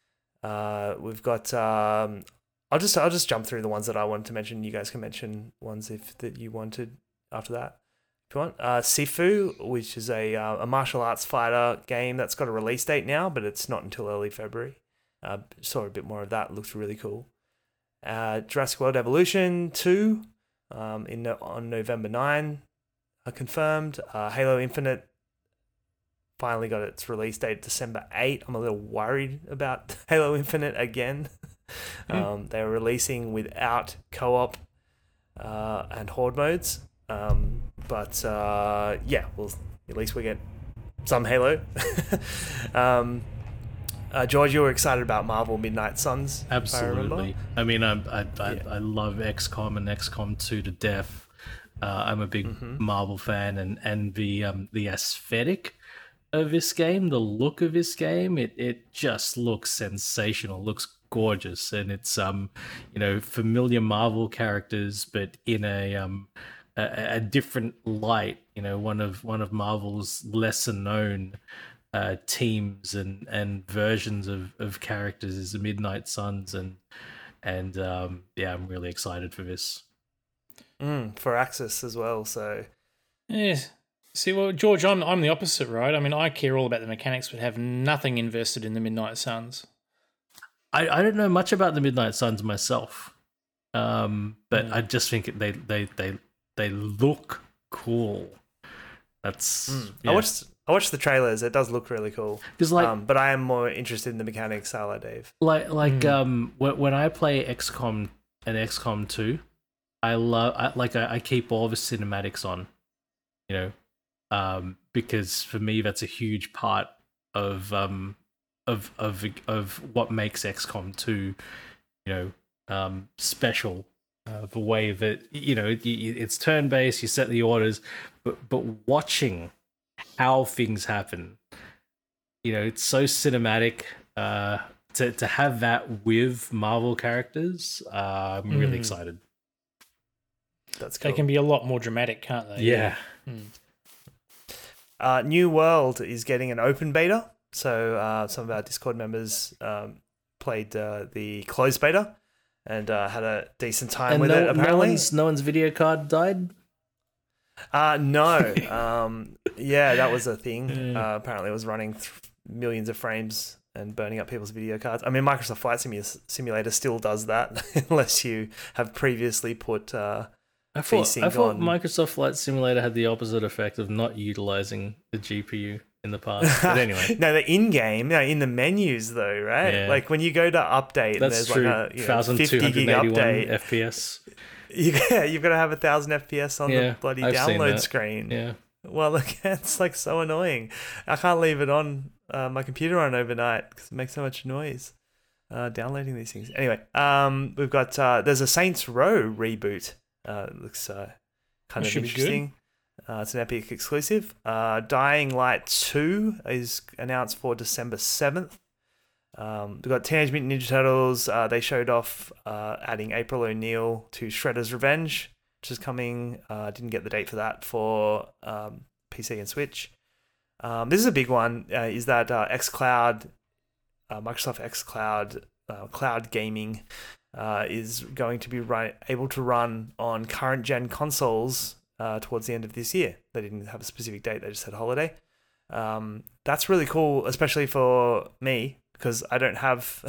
uh, we've got. Um, I'll just I'll just jump through the ones that I wanted to mention. You guys can mention ones if that you wanted after that. If you want, uh, Sifu, which is a uh, a martial arts fighter game that's got a release date now, but it's not until early February. Uh, saw a bit more of that. Looked really cool. Uh, Jurassic World Evolution two, um, in on November ninth, uh, confirmed. Uh, Halo Infinite finally got its release date December eighth. I'm a little worried about Halo Infinite again. um, they were releasing without co-op uh, and horde modes. Um, but uh, yeah, well, at least we get some Halo. um, uh, George, you were excited about Marvel Midnight Suns. Absolutely. I, I mean, I I, I, Yeah. I love X COM and X COM two to death. Uh, I'm a big Mm-hmm. Marvel fan, and and the um, the aesthetic of this game, the look of this game, it it just looks sensational. Looks gorgeous, and it's um you know familiar Marvel characters, but in a um a, a different light. You know, one of one of Marvel's lesser known uh, teams and and versions of, of characters is the Midnight Suns, and and um, yeah, I'm really excited for this. Mm, for Axis as well. So Yeah. See, well, George, I'm I'm the opposite, right? I mean, I care all about the mechanics, but have nothing invested in the Midnight Suns. I, I don't know much about the Midnight Suns myself, um, but Mm. I just think they they they they look cool. That's mm. yeah. I watched I watched the trailers. It does look really cool. because like um, but I am more interested in the mechanics, a la Dave. like like Mm. um when, when I play X COM and X COM two, I love I, like I, I keep all the cinematics on, you know, um because for me that's a huge part of um of of of what makes X COM two, you know, um special. Uh, the way that you know it, it's turn based, you set the orders, but but watching how things happen, you know, it's so cinematic. Uh, to to have that with Marvel characters, uh, I'm really Mm. excited. That's cool. They can be a lot more dramatic, can't they? Yeah, Mm. Uh, New World is getting an open beta. So uh, some of our Discord members um, played uh, the closed beta and uh, had a decent time and with no, it. no Apparently, one's no one's video card died. uh, no, um, yeah, that was a thing. Yeah. Uh, apparently, it was running th- millions of frames and burning up people's video cards. I mean, Microsoft Flight Simu- Simulator still does that, unless you have previously put. Uh, I thought VSync I thought on- Microsoft Flight Simulator had the opposite effect of not utilizing the G P U in the past. But anyway, no, the in-game, no, in the menus though, right? Yeah. Like when you go to update, and that's there's true. like a you know, Thousand two fifty hundred gig eighty-one update. F P S. You, yeah, you've got to have a thousand F P S on Yeah, the bloody I've seen download that. screen. Yeah. Well, look, it's like so annoying. I can't leave it on uh, my computer on overnight because it makes so much noise. Uh, downloading these things. Anyway, um, we've got uh, there's a Saints Row reboot. Uh, it looks uh, kind That of should be good. interesting. Uh, it's an Epic exclusive. Uh, Dying Light two is announced for December seventh. Um, we've got Teenage Mutant Ninja Turtles. Uh, they showed off uh, adding April O'Neil to Shredder's Revenge, which is coming. Uh, didn't get the date for that for um, P C and Switch. Um, this is a big one. Uh, is that uh, xCloud, uh, Microsoft xCloud, uh, cloud gaming uh, is going to be run, able to run on current gen consoles uh, towards the end of this year. They didn't have a specific date. They just said holiday. Um, that's really cool, especially for me, because I don't have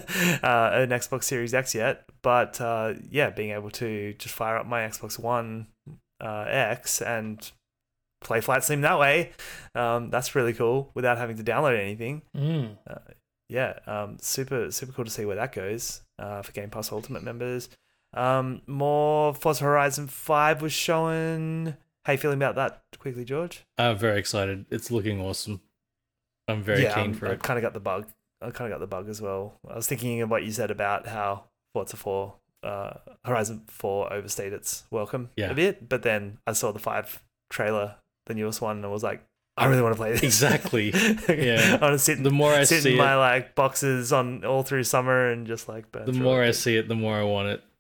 uh, an Xbox Series X yet. But uh, yeah, being able to just fire up my Xbox One uh, X and play Flight Sim that way, um, that's really cool without having to download anything. Mm. Yeah, um, super super cool to see where that goes uh, for Game Pass Ultimate members. Um, more Forza Horizon five was shown. How you feeling about that quickly, George? I'm very excited. It's looking awesome. I'm very yeah, keen I'm- for I it. kind of got the bug. I kind of got the bug as well. I was thinking of what you said about how Forza four, uh, Horizon four overstayed its welcome Yeah. a bit, but then I saw the five trailer, the newest one, and I was like, I really want to play this. Exactly. Yeah. I want to sit, The more I sit see in my it, like boxes on all through summer and just like burn the through more it. I see it, the more I want it.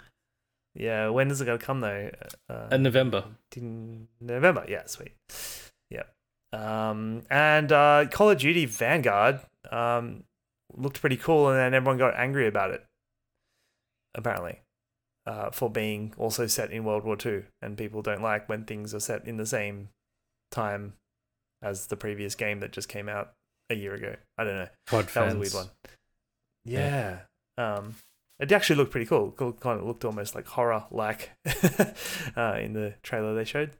Yeah, when is it going to come though? Uh, In November. in November. Yeah, sweet. Yeah. Um, and uh, Call of Duty Vanguard um, looked pretty cool, and then everyone got angry about it, apparently, uh, for being also set in World War Two, and people don't like when things are set in the same time as the previous game that just came out a year ago. I don't know. Quad That was a fans. weird one. Yeah. Um, it actually looked pretty cool. Cool- Kind of looked almost like horror-like uh, in the trailer they showed.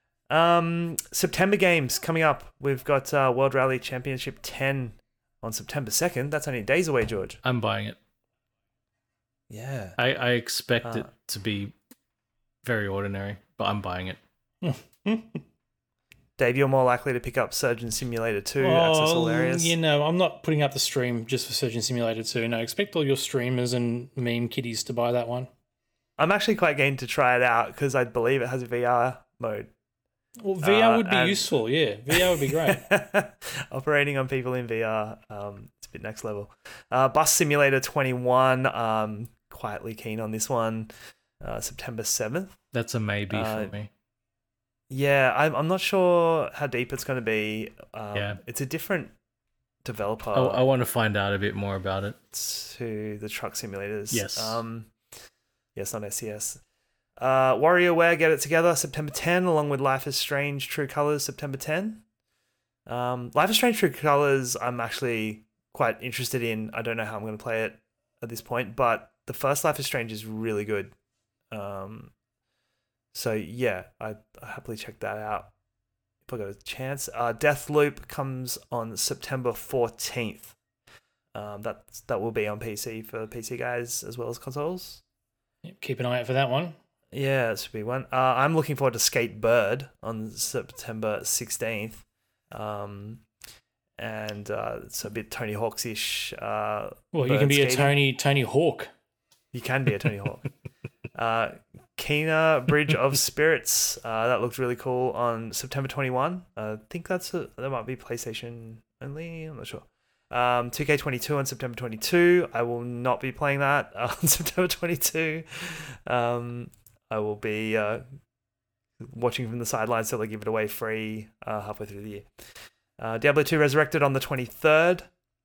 Um, September games coming up. We've got uh, World Rally Championship ten on September second. That's only days away, George. I'm buying it. Yeah. I, I expect Uh, it to be very ordinary, but I'm buying it. Dave, you're more likely to pick up Surgeon Simulator two, Oh, Access All Areas. You know, I'm not putting up the stream just for Surgeon Simulator two. No, expect all your streamers and meme kiddies to buy that one. I'm actually quite keen to try it out because I believe it has a V R mode. Well, V R Uh, would be and- useful, yeah. V R would be great. Operating on people in V R, um, it's a bit next level. Uh, Bus Simulator twenty-one, um, quietly keen on this one. Uh, September seventh. That's a maybe Uh, for me. Yeah, I'm, I'm not sure how deep it's going to be. Um, Yeah. It's a different developer I, I want to find out a bit more about it. to the truck simulators. Yes. Um, yes, not S C S. Uh, WarioWare Get It Together, September tenth, along with Life is Strange True Colors, September tenth. Um, Life is Strange True Colors, I'm actually quite interested in. I don't know how I'm going to play it at this point, but the first Life is Strange is really good. Um, so yeah, I I happily check that out if I got a chance. Uh, Deathloop comes on September fourteenth. Um, that that will be on P C for P C guys as well as consoles. Yep, keep an eye out for that one. Yeah, that should be one. Uh, I'm looking forward to Skate Bird on September sixteenth. Um, and uh, it's a bit Tony Hawk's-ish. Uh, Well, you bird can be skating. a Tony Tony Hawk. You can be a Tony Hawk. uh, Kena Bridge of Spirits. Uh, that looked really cool on September twenty-first. Uh, I think that's a, that might be PlayStation only. I'm not sure. Um, two K twenty-two on September twenty-second. I will not be playing that uh, on September twenty-second. Um, I will be uh, watching from the sidelines till they give it away free uh, halfway through the year. Uh, Diablo two Resurrected on the twenty-third.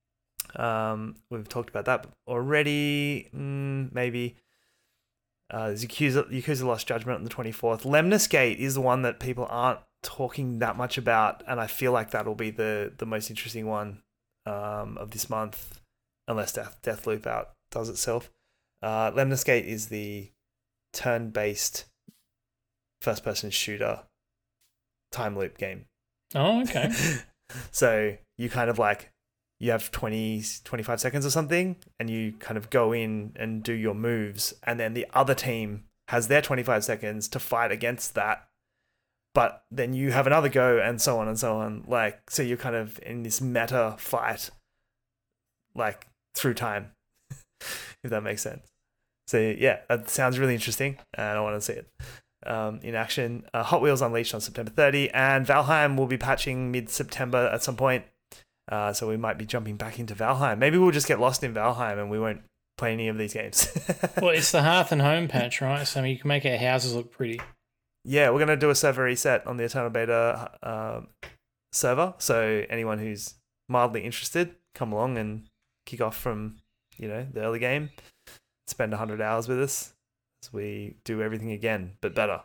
Um, we've talked about that already. Mm, maybe. Uh, there's Yakuza, Yakuza Lost Judgment on the twenty-fourth. Lemnis Gate is the one that people aren't talking that much about, and I feel like that'll be the, the most interesting one um, of this month, unless Death Deathloop out does itself. Uh, Lemnis Gate is the turn-based first-person shooter time loop game. Oh, okay. So you kind of like, you have twenty, twenty-five seconds or something, and you kind of go in and do your moves, and then the other team has their twenty-five seconds to fight against that. But then you have another go, and so on and so on. Like, so you're kind of in this meta fight, like through time, if that makes sense. So yeah, that sounds really interesting, and I want to see it um, in action. Uh, Hot Wheels Unleashed on September thirtieth, and Valheim will be patching mid-September at some point. Uh, so we might be jumping back into Valheim. Maybe we'll just get lost in Valheim and we won't play any of these games. Well, it's the Hearth and Home patch, right? So I mean, you can make our houses look pretty. Yeah, we're going to do a server reset on the Eternal Beta um, server. So anyone who's mildly interested, come along and kick off from, you know, the early game. Spend one hundred hours with us as we do everything again, but better.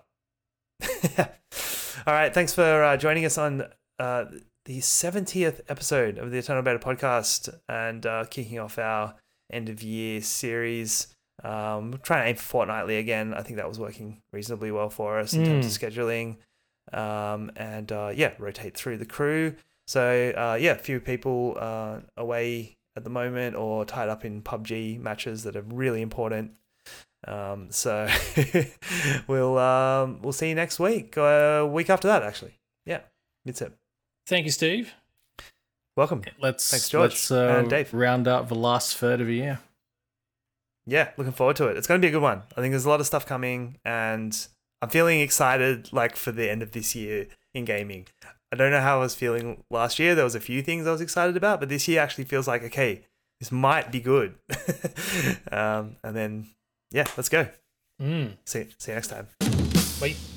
All right, thanks for uh, joining us on uh, the seventieth episode of the Eternal Beta podcast and uh, kicking off our end of year series. Um, we're trying to aim for fortnightly again. I think that was working reasonably well for us in terms of scheduling. Um, and uh, yeah, rotate through the crew. So uh, yeah, a few people uh, away at the moment or tied up in P U B G matches that are really important. Um, so we'll um, we'll see you next week. Uh, week after that, actually. Yeah, mid-sep. Thank you, Steve. Welcome. Let's Thanks, George let's uh, and Dave. round up the last third of the year. Yeah, looking forward to it. It's going to be a good one. I think there's a lot of stuff coming, and I'm feeling excited, like, for the end of this year in gaming. I don't know how I was feeling last year. There was a few things I was excited about, but this year actually feels like, okay, this might be good. um, and then, yeah, let's go. Mm. See, see you next time. Bye.